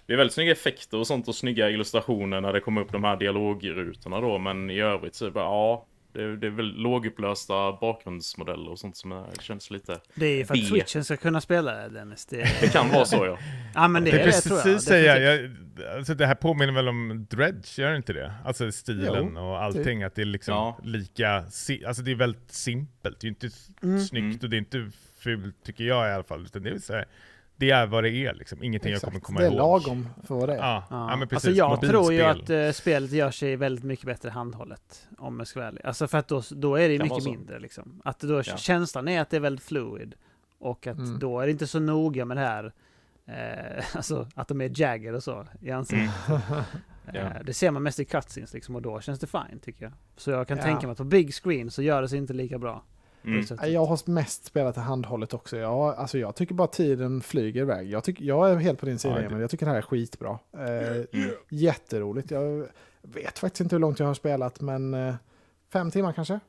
Det är väldigt snygga effekter och sånt och snygga illustrationer när det kommer upp de här dialogrutorna då. Men i övrigt så är det bara, ja, det är väl lågupplösta bakgrundsmodeller och sånt som känns lite... Det är för att Switchen ska kunna spela det, Dennis. Det kan vara så, ja. Ja, men det är det, tror jag. Precis säga. Alltså det här påminner väl om Dredge, gör det inte det? Alltså stilen och allting, att det är liksom lika... Alltså det är väldigt simpelt. Det är inte snyggt och det är inte fult, tycker jag i alla fall. Utan det är så här, det är vad det är liksom. Ingenting jag kommer komma ihåg. Det är lagom för vad det är. Ja, men precis. Alltså jag mobilspel. tror ju att spelet gör sig väldigt mycket bättre handhållet, om jag ska vara ärlig. Alltså för att då är det mycket mindre liksom. Att då känslan är att det är väldigt fluid. Och att då är det inte så noga med det här alltså att de är jagger och så i ansiktet. Det ser man mest i cutscenes liksom, och då känns det fine, tycker jag. Så jag kan tänka mig att på big screen så gör det sig inte lika bra. Jag har mest spelat det handhållet också. Jag tycker bara tiden flyger iväg. Jag är helt på din sida, men jag tycker det här är skitbra. Jätteroligt. Jag vet faktiskt inte hur långt jag har spelat, men 5 timmar kanske.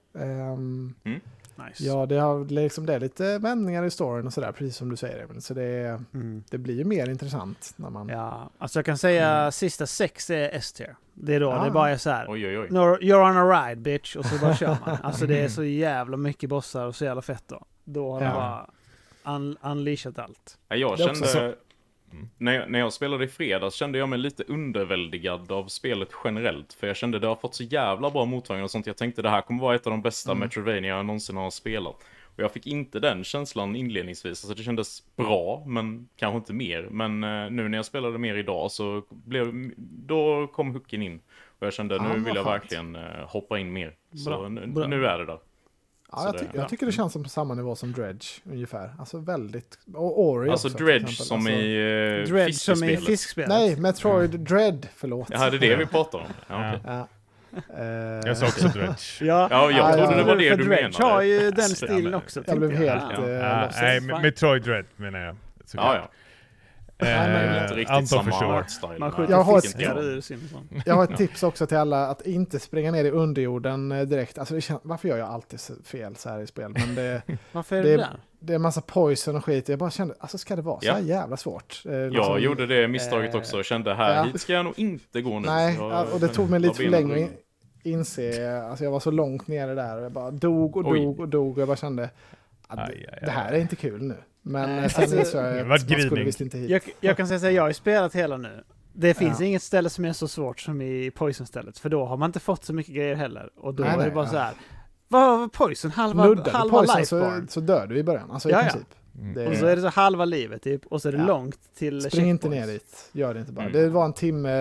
Nice. Ja, det är lite vändningar i storyn och sådär, precis som du säger. Så det blir ju mer intressant när man... Ja, alltså jag kan säga sista 6 är S-tier. Det är då det bara är så här. Oj. You're on a ride, bitch. Och så bara kör man. Alltså det är så jävla mycket bossar och så jävla fett då. Då har de bara unleashat allt. Jag kände... När jag spelade i fredags kände jag mig lite underväldigad av spelet generellt. För jag kände det har fått så jävla bra mottagning och sånt. Jag tänkte det här kommer vara ett av de bästa Metroidvania jag någonsin har spelat. Och jag fick inte den känslan inledningsvis. Alltså det kändes bra, men kanske inte mer. Men nu när jag spelade mer idag så då kom hooken in. Och jag kände nu vill jag verkligen hoppa in mer. Så nu är det där. Ja, jag tycker det känns som på samma nivå som Dredge ungefär. Alltså väldigt... Och Ori alltså också, Dredge som i fiskspelet. Nej, Metroid Dread, förlåt. Ja, det är det vi pratar om. Jag sa också Dredge. Jag trodde det var det du Dredge menade. har ju den stilen också. Jag blev helt nej, Metroid Dread menar jag. Inte riktigt Anton samma förstår. artstyle. Man skjuter jag har ett tips också till alla att inte springa ner i underjorden direkt. Alltså varför gör jag alltid fel så här i spel? Men varför är det där? Det är en massa poison och skit. Jag bara kände, alltså ska det vara så här jävla svårt? Jag gjorde det misstaget också och kände hit ska jag nog inte gå nu. Nej, och det tog mig lite för länge att inse. Alltså jag var så långt nere där och jag bara dog och jag bara kände att det här är inte kul nu. Men sen så man skulle visst inte hit. Jag kan säga att jag har spelat hela nu. Det finns inget ställe som är så svårt som i Poison-stället. För då har man inte fått så mycket grejer heller. Och då är det bara så här. Vad var Poison? Halva life så dör du i början. Alltså i princip. Och så är det så halva livet typ. Och så är det långt till spring inte ner dit. Gör det inte bara. Det var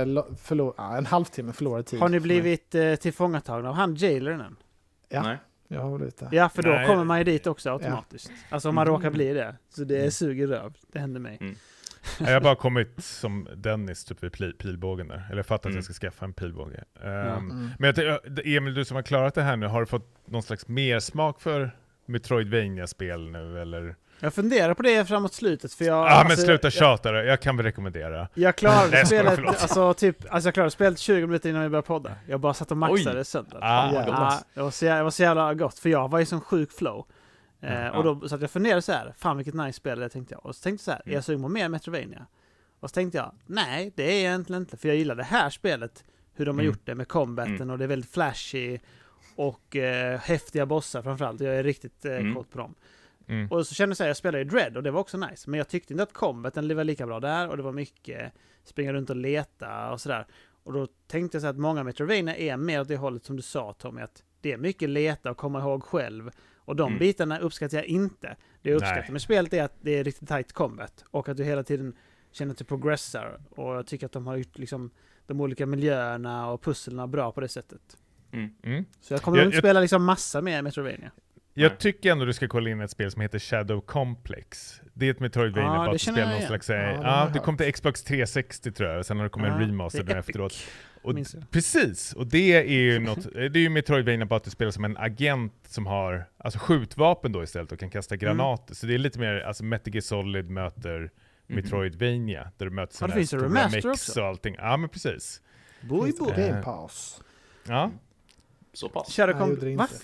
en halvtimme förlorad tid. Har ni blivit tillfångatagna av han jaileren än? Ja. Nej. Ja, för då kommer man ju dit också automatiskt. Alltså om man råkar bli det. Så det suger röv. Det händer mig. Jag har bara kommit som Dennis typ vid pilbågen där. Eller jag fattar att jag ska skaffa en pilbåge. Men Emil, du som har klarat det här nu, har du fått någon slags mer smak för Metroidvania-spel nu, eller? Jag funderar på det framåt slutet, för jag... men sluta tjata då. Jag kan väl rekommendera. Jag klarade spelet, jag klarade spelet 20 minuter innan vi började podda. Jag bara satt och maxade sönder. Det var så jävla gott, för jag var i sån sjuk flow. Och då satt jag funderade så här, fan vilket nice spel det, tänkte jag. Och så tänkte jag så här, är jag sugen på mer Metroidvania? Och så tänkte jag, nej, det är jag egentligen inte. För jag gillar det här spelet, hur de har gjort det med combaten, och det är väldigt flashy och häftiga bossar framförallt. Jag är riktigt kort på dem. Och så kände jag så här, jag spelade i Dread och det var också nice. Men jag tyckte inte att combaten var lika bra där, och det var mycket springa runt och leta och sådär. Och då tänkte jag så här att många Metroidvania är mer åt det hållet som du sa, Tommy, att det är mycket leta och komma ihåg själv. Och de bitarna uppskattar jag inte. Det jag uppskattar med spelet är att det är riktigt tight combat. Och att du hela tiden känner att du progressar. Och jag tycker att de har gjort liksom de olika miljöerna och pusslerna bra på det sättet. Så jag kommer inte spela liksom massa mer Metroidvania. Jag tycker ändå du ska kolla in ett spel som heter Shadow Complex. Det är ett Metroidvania, bara att spela någon slags... det kom till Xbox 360 tror jag. Sen har det kommit en remaster där efteråt. Och precis, och det är ju något, det är ju Metroidvania, bara att du spelar som en agent som har alltså skjutvapen då istället och kan kasta granater. Så det är lite mer, alltså Metal Gear Solid möter Metroidvania, där du möter sådana här stora mix och allting. Ja, men precis. Game Pass. Ja. Så pass.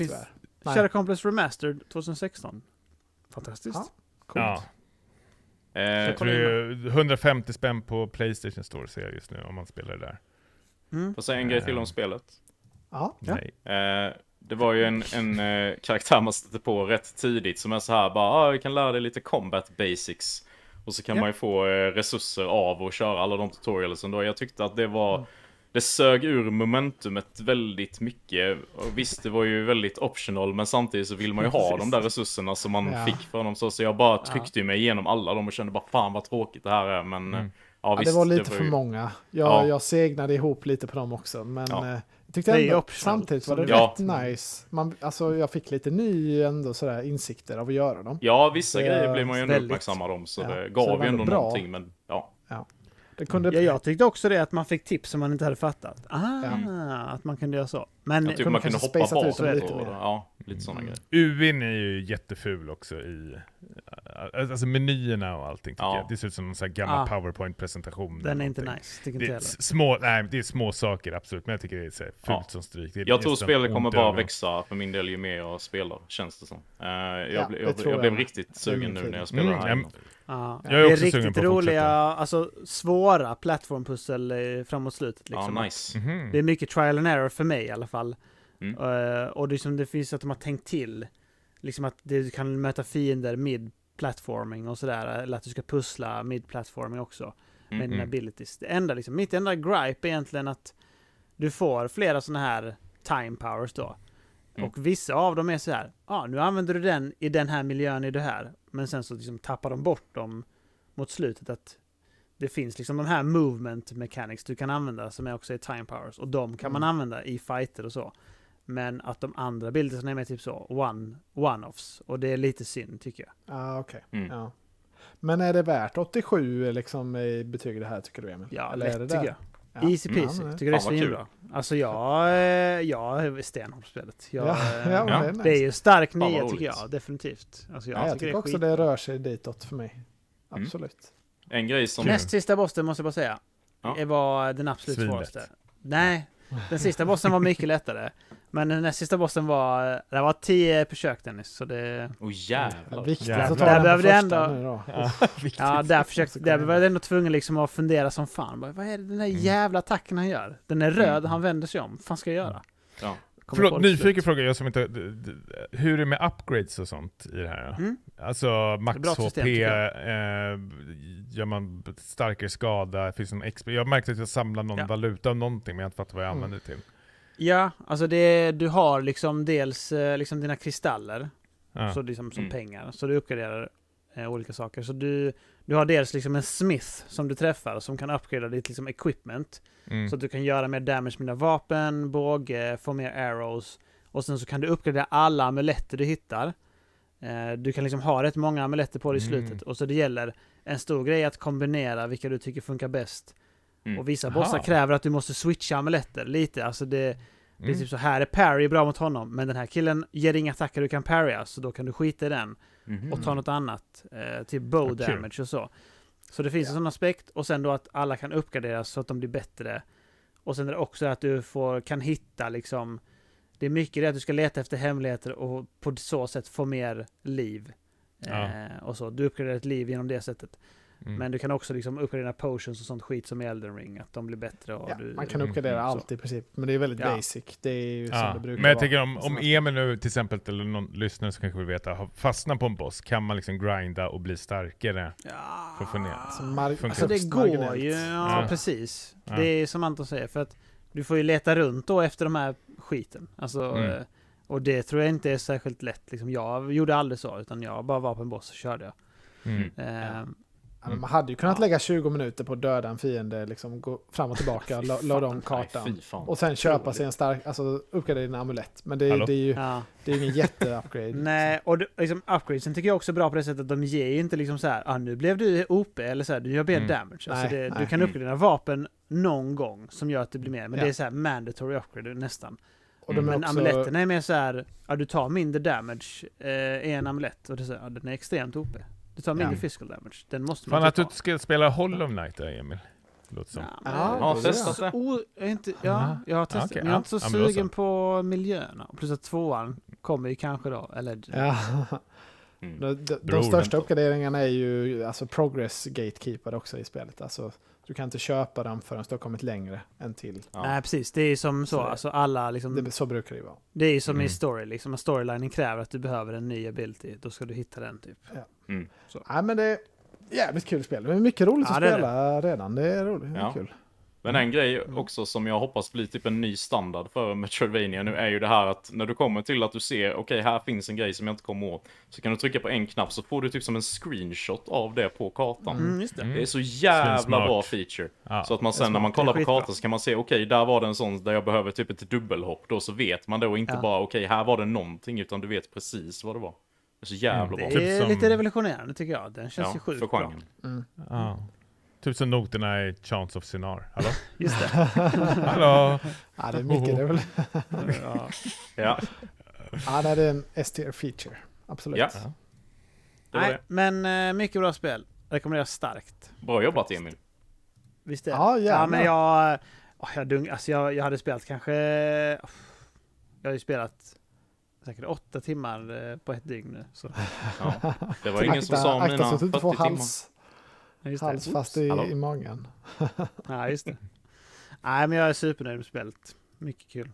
Shadow Complex Remastered 2016. Fantastiskt. Coolt. Jag tror det är 150 spänn på PlayStation Store ser jag just nu om man spelar det där. Får säga en grej till om spelet. Ja. Nej. Det var ju en karaktär man stötte på rätt tidigt som är så här bara, vi kan lära dig lite combat basics. Och så kan man ju få resurser av att köra alla de tutorialsen då. Jag tyckte att det var, det sög ur momentumet väldigt mycket. Och visst, det var ju väldigt optional, men samtidigt så vill man ju ha de där resurserna som man fick för dem. Så jag bara tryckte ju mig igenom alla dem och kände bara, fan vad tråkigt det här är. Men visst, det var lite för många. Jag segnade ihop lite på dem också, men jag tyckte ändå, samtidigt var det rätt nice. Jag fick lite ny ändå sådär insikter av att göra dem. Ja, vissa grejer blir man ju ändå uppmärksammad om, så det gav ju ändå någonting, men jag tyckte också det, att man fick tips som man inte hade fattat. Att man kunde göra så. Men jag tycker man kunde hoppa bak lite sådana grejer. UVin är ju jätteful också i alltså menyerna och allting tycker jag. Det ser ut som en sån här gammal PowerPoint-presentation. Den är inte nice, tycker inte det är små saker absolut, men jag tycker det är så fult som stryk. Jag tror spelet kommer bara växa för min del ju mer jag spelar, känns det som. Jag blev riktigt sugen nu när jag spelar här. Det är riktigt roliga, alltså svåra plattformpussel framåt slutet liksom. Nice. Det är mycket trial and error för mig i alla fall. Och det finns att de har tänkt till liksom att du kan möta fiender mid-platforming och sådär, eller att du ska pussla mid-platforming också med dina abilities. Det enda liksom, mitt enda gripe är egentligen att du får flera såna här time powers då. Och vissa av dem är så här, nu använder du den i den här miljön i det här, men sen så liksom tappar de bort dem mot slutet, att det finns liksom de här movement mechanics du kan använda som är också är time powers, och de kan man använda i fighter och så. Men att de andra bilderna är med typ så one-offs, och det är lite synd tycker jag. Okej. Ja. Men är det värt 87 liksom i betyg det här, tycker du, Emil? Ja, eller lätt är det tycker jag. Easy peasy. Tycker det är svinbra. Alltså jag är stenhård på spelet. Det är ju stark nya tycker jag, definitivt. Alltså jag tycker också det rör sig ditåt för mig. Absolut. En grej som... Näst sista bossen måste jag bara säga. Det var den absolut svåraste. Nej, den sista bossen var mycket lättare. Men den näst sista bossen var 10 försök, Dennis, så det... jävlar. Viktigt att ta den på första nu då. Där var jag ändå tvungen liksom att fundera som fan. Vad är det den där jävla attacken han gör? Den är röd, han vänder sig om. Vad fan ska jag göra? Förlåt, nyfiken fråga, jag som inte... Hur är det med upgrades och sånt i det här? Alltså max HP, gör man starkare skada, finns det någon XP? Jag märkte att jag samlar någon valuta av någonting, men jag har inte fattat vad jag använder det till. Ja, alltså du har liksom dels liksom dina kristaller, så liksom som pengar, så du uppgraderar olika saker. Så du har dels liksom en smith som du träffar som kan uppgradera ditt liksom equipment, så att du kan göra mer damage med dina vapen, båge, få mer arrows, och sen så kan du uppgradera alla amuletter du hittar. Du kan liksom ha rätt många amuletter på dig i slutet, och så det gäller en stor grej att kombinera vilka du tycker funkar bäst. Och vissa bossar kräver att du måste switcha amuletter lite, alltså det är typ så här är parry bra mot honom, men den här killen ger inga attacker du kan parrya, så då kan du skita i den och ta något annat, typ bow damage och så. Så det finns en sån aspekt, och sen då att alla kan uppgraderas så att de blir bättre. Och sen är det också att du kan hitta liksom, det är mycket det att du ska leta efter hemligheter och på så sätt få mer liv. Och så, du uppgraderar ett liv genom det sättet. Men du kan också liksom uppgradera potions och sånt skit som i Elden Ring, att de blir bättre. Och man kan uppgradera allt i princip, men det är väldigt basic. Det är ju som det brukar vara. Men jag tänker om Emil nu till exempel, eller någon lyssnare som kanske vill veta, har fastnat på en boss, kan man liksom grinda och bli starkare för att få ner? Alltså det går ju, precis. Det är som Anton säger, för att du får ju leta runt då efter de här skiten. Alltså, och det tror jag inte är särskilt lätt. Liksom, jag gjorde aldrig så, utan jag bara var på en boss och körde jag. Man hade ju kunnat lägga 20 minuter på att döda en fiende, liksom gå fram och tillbaka, ladda om kartan och sen köpa sig en stark, alltså uppgradera din amulett. Men det är ju det är ingen jätte-upgrade. Nej, och liksom, upgradesen tycker jag också är bra på det sättet att de ger ju inte liksom så här, nu blev du OP, eller så här, du gör mer damage. Alltså du kan uppgradera vapen någon gång som gör att det blir mer, men det är så här mandatory upgrade nästan. Och men också... amuletten är mer så här, du tar mindre damage i en amulett, och det är så här, den är extremt OP. Du tar mindre physical damage. Den måste man att du ska spela Hollow Knight där, Emil. Låter som. Ja, testat det. Jag har testat. Men jag är inte så sugen på miljöerna. Plus att 2:an kommer ju kanske då. Eller... De största uppgraderingarna är ju alltså progress gatekeeper också i spelet. Alltså, du kan inte köpa dem förrän du har kommit längre än till. Ja. Nej, precis. Det är som så. Alltså alla liksom, Så brukar det vara. Det är som i story. Liksom, storylinen kräver att du behöver en ny ability. Då ska du hitta den typ. Ja. Nej, men det är jävligt kul spel. Det är mycket roligt att spela redan. Det är roligt. Det är kul. Men en grej också som jag hoppas blir typ en ny standard för Metroidvania nu är ju det här att när du kommer till att du ser okej, här finns en grej som jag inte kommer åt, så kan du trycka på en knapp så får du typ som en screenshot av det på kartan. Just det. Det är så jävla bra feature. Ja. Så att man sen när man kollar på kartan så kan man se okej, där var det en sån där jag behöver typ ett dubbelhopp, då så vet man då inte bara okej, här var det någonting, utan du vet precis vad det var. Det är så jävla bra. Det är lite revolutionerande tycker jag. Den känns ju sjukt för bra. Ja. Typ som noterna i Chants of Sinar. Hallå? Just det. Hallå? Ja, det är mycket. Det är väl... Ja. Ja, det är en S-tier feature. Absolut. Ja. Nej, men mycket bra spel. Rekommenderar starkt. Bra jobbat, Emil. Visst är det? Ja, men jag hade spelat kanske... Jag har ju spelat säkert 8 timmar på ett dygn nu. Så. Ja. Det var ingen som sa mina 40 timmar. Hals fast i magen. Ja, just det. Nej, men jag är supernöjd med spelet. Mycket kul.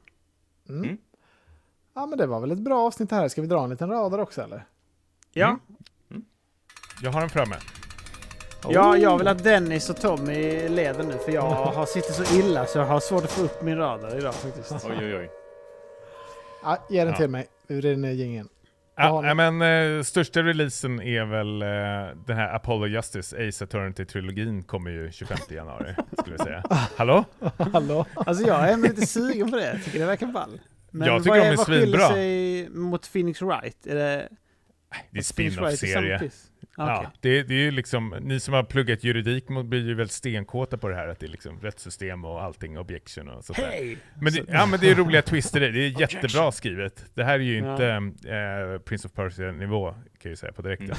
Ja, men det var väl ett bra avsnitt här. Ska vi dra en liten radar också, eller? Ja. Jag har den framme. Ja, jag vill att Dennis och Tommy leder nu, för jag har sittit så illa så jag har svårt att få upp min radar idag faktiskt. Oj. Ja, ge den till mig. Ur den gingen. Ja, men största releasen är väl den här Apollo Justice Ace Attorney-trilogin kommer ju 25 januari, skulle jag säga. Hallå? Alltså jag är lite sugen på det. Jag tycker det verkar ball. Men jag tycker de är vad svinbra. skiljer sig mot Phoenix Wright? Är det är spin-off-serie. Okay. Ja, det är ju liksom, ni som har pluggat juridik blir ju väl stenkåta på det här, att det är liksom rättssystem och allting, objection och sånt där. Men det är roliga twister, det är jättebra skrivet. Det här är ju inte Prince of Persia-nivå, kan jag ju säga på direkten.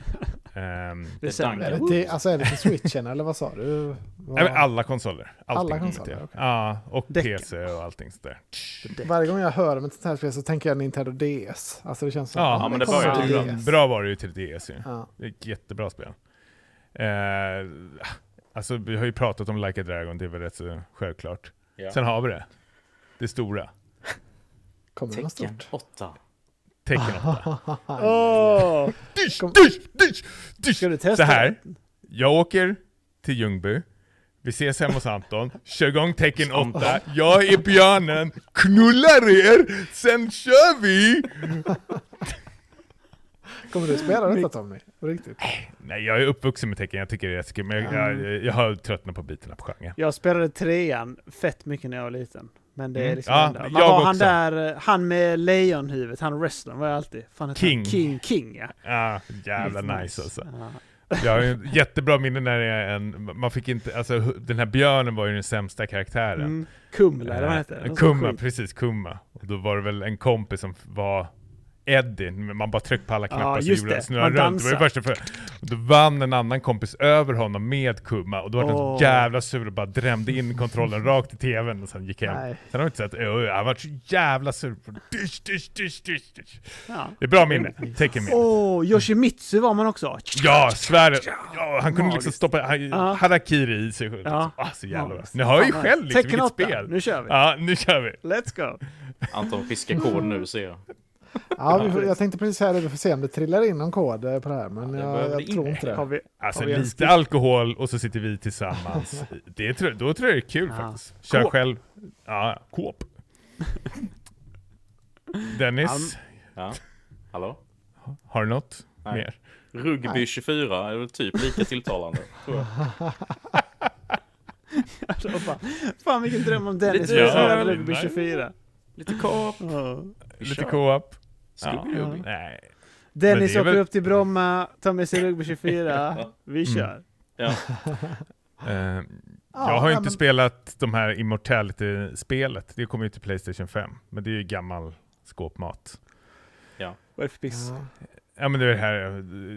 Är det till Switchen, eller vad sa du? Alla konsoler. Alla konsoler, okay. Ja, och PC och allting sådär. Varje gång jag hör om ett sånt här spel så tänker jag Nintendo DS. Alltså det känns som... men det börjar ju bra var det ju till DS ju. Ja. Det är ett jättebra spel. Alltså vi har ju pratat om Like a Dragon, det är väl rätt så självklart. Ja. Sen har vi det stora. Kommer det något stort? 8. Tecken 8. Ska du testa? Så här, jag åker till Ljungby. Vi ses hemma hos Anton. Kör igång Tecken 8. Jag är björnen. Knullar er. Sen kör vi. Kommer du spela detta, Tommy? Riktigt? Nej, jag är uppvuxen med Tecken. Jag tycker det är jättekul. Men jag har tröttnat på bitarna på genren. Jag spelade 3:an fett mycket när jag var liten. Men det är liksom han där, han med lejonhuvudet, han wrestlern var jag alltid. King, ja. Ja, jävla nice alltså. Ja. Jag har ju jättebra minne när det är man fick inte, alltså den här björnen var ju den sämsta karaktären. Kumla, eller vad heter det? Kumma, precis, Kumma. Och då var det väl en kompis som var Eddie, man bara tryckte på alla knappar så gjorde det snurra runt. Det var det första och då vann en annan kompis över honom med Kumma och då var han jävla sur och bara drämde in kontrollen rakt i tvn och sen gick hem. Sen har jag inte sett, han var så jävla sur på Det är bra minne. Tecken med. Yoshimitsu var man också. Ja, svär. Ja, han kunde liksom stoppa harakiri i sig själv. Så jävla bra. Ni har ju själv liksom vilket spel. Nu kör vi. Ja, nu kör vi. Let's go. Anton fiskar kod nu, ser jag. Ja, jag tänkte precis säga det, vi får se om det trillar in någon kod på det här, men jag tror inte det. Alltså lite alkohol och så sitter vi tillsammans. Då tror jag det är kul faktiskt. Kör själv. Ja, Coop. Dennis. Ja. Hallå? Har du något mer? Rugby 24 är väl typ lika tilltalande, tror jag. Fan vilken dröm om Dennis. Rugby 24. Lite co-op. Lite co-op. Nej. Dennis åker upp till Bromma, tar med sig Rugby 24. Vi kör. Ja. Jag har inte spelat de här Immortality-spelet. Det kommer ju till PlayStation 5. Men det är ju gammal skåpmat. Ja. Vad är det för piss? Ja, men det är det här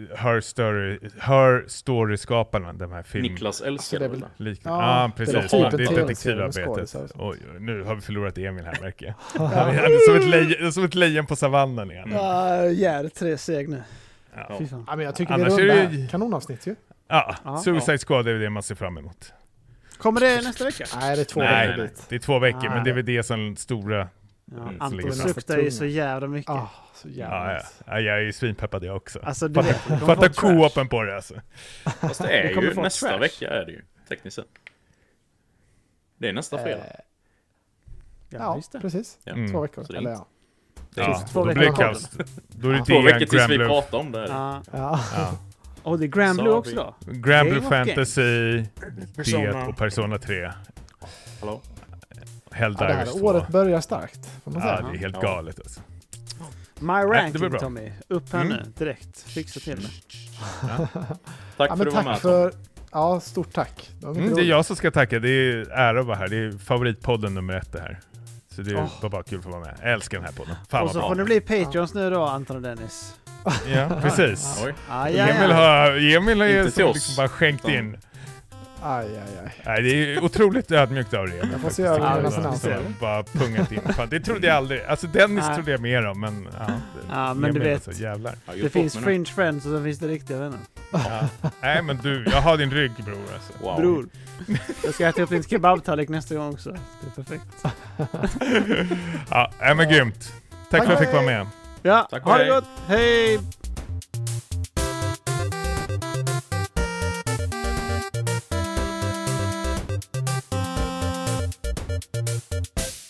Her Story-skaparna, de här filmerna. Niklas älskar det väl? Ja, precis. Det är ett detektivarbete. Oj, nu har vi förlorat Emil här, märker jag. Han är som ett lejon på savannen igen. Ja, 3 seg nu. Ja. Fy fan. Ja, men jag tycker Annars det är är det ju- kanonavsnitt ju. Ja, Ja. Suicide Squad är det man ser fram emot. Kommer det nästa vecka? Nej, det är 2 Nej, veckor nej, dit. det är 2 veckor, Ah. men det är väl det som stora... Ja, Mm, Anton ligger suktar ju fast. så jävla mycket. Så Ja, jävla ja, jag är ju svinpeppad jag också. Alltså du vet, det kommer Fatta vara trash. co-open på det alltså. Fast det Det är kommer ju få nästa trash. vecka är det ju, tekniskt sett. Det är nästa fredag. Ja, just det. precis. Ja. 2 veckor. Så det är Eller inte- ja. Det är Ja, inte två då veckor blir det om kaos. Då är det 2 det veckor tills vi Granblue. pratar om det. Ja. Ja. Ja. Och det är Granblue Sa också vi. då? Granblue Game of Fantasy, Persona. Det och Persona 3. Hallå? Ja, det Helldivers här 2. året börjar starkt, får man Ja, säga. det är helt Ja. galet alltså. My det blir ranking bra. Tommy. Upp här nu direkt. Fixa till det. Tack Ja, för men att du var med. tack för... Ja, stort tack. Det var mycket Det är roligt. jag som ska tacka, det är ära att vara här. Det är favoritpodden nummer 1 det här. Så det Åh. var bara kul att få vara med. Jag älskar den här podden. Fan Och vad så bra. får ni bli Patreons nu då, Anton och Dennis. Ja, precis. Oj. Ah, Emil har ju Inte till oss. liksom bara skänkt Utan- in. Aj. Nej, det är otroligt ödmjukt av det. Jag får se över mina Som annonser. bara pungat in. Fan, det trodde jag aldrig. Alltså Dennis Nej. trodde jag mer om, men ja. Ja, men du Emil vet. alltså, jävlar. Ja, Det gjort finns bort mig nu. fringe friends och så finns det riktiga vänner. Ja. Nej, men du, jag har din rygg bror alltså. Wow. Bror. Jag ska äta upp din kebabtallrik nästa gång också. Det är perfekt. Ja, nej, men grymt. Tack för att jag fick vara med. Ja, Tack och ha det hej. gott. Hej!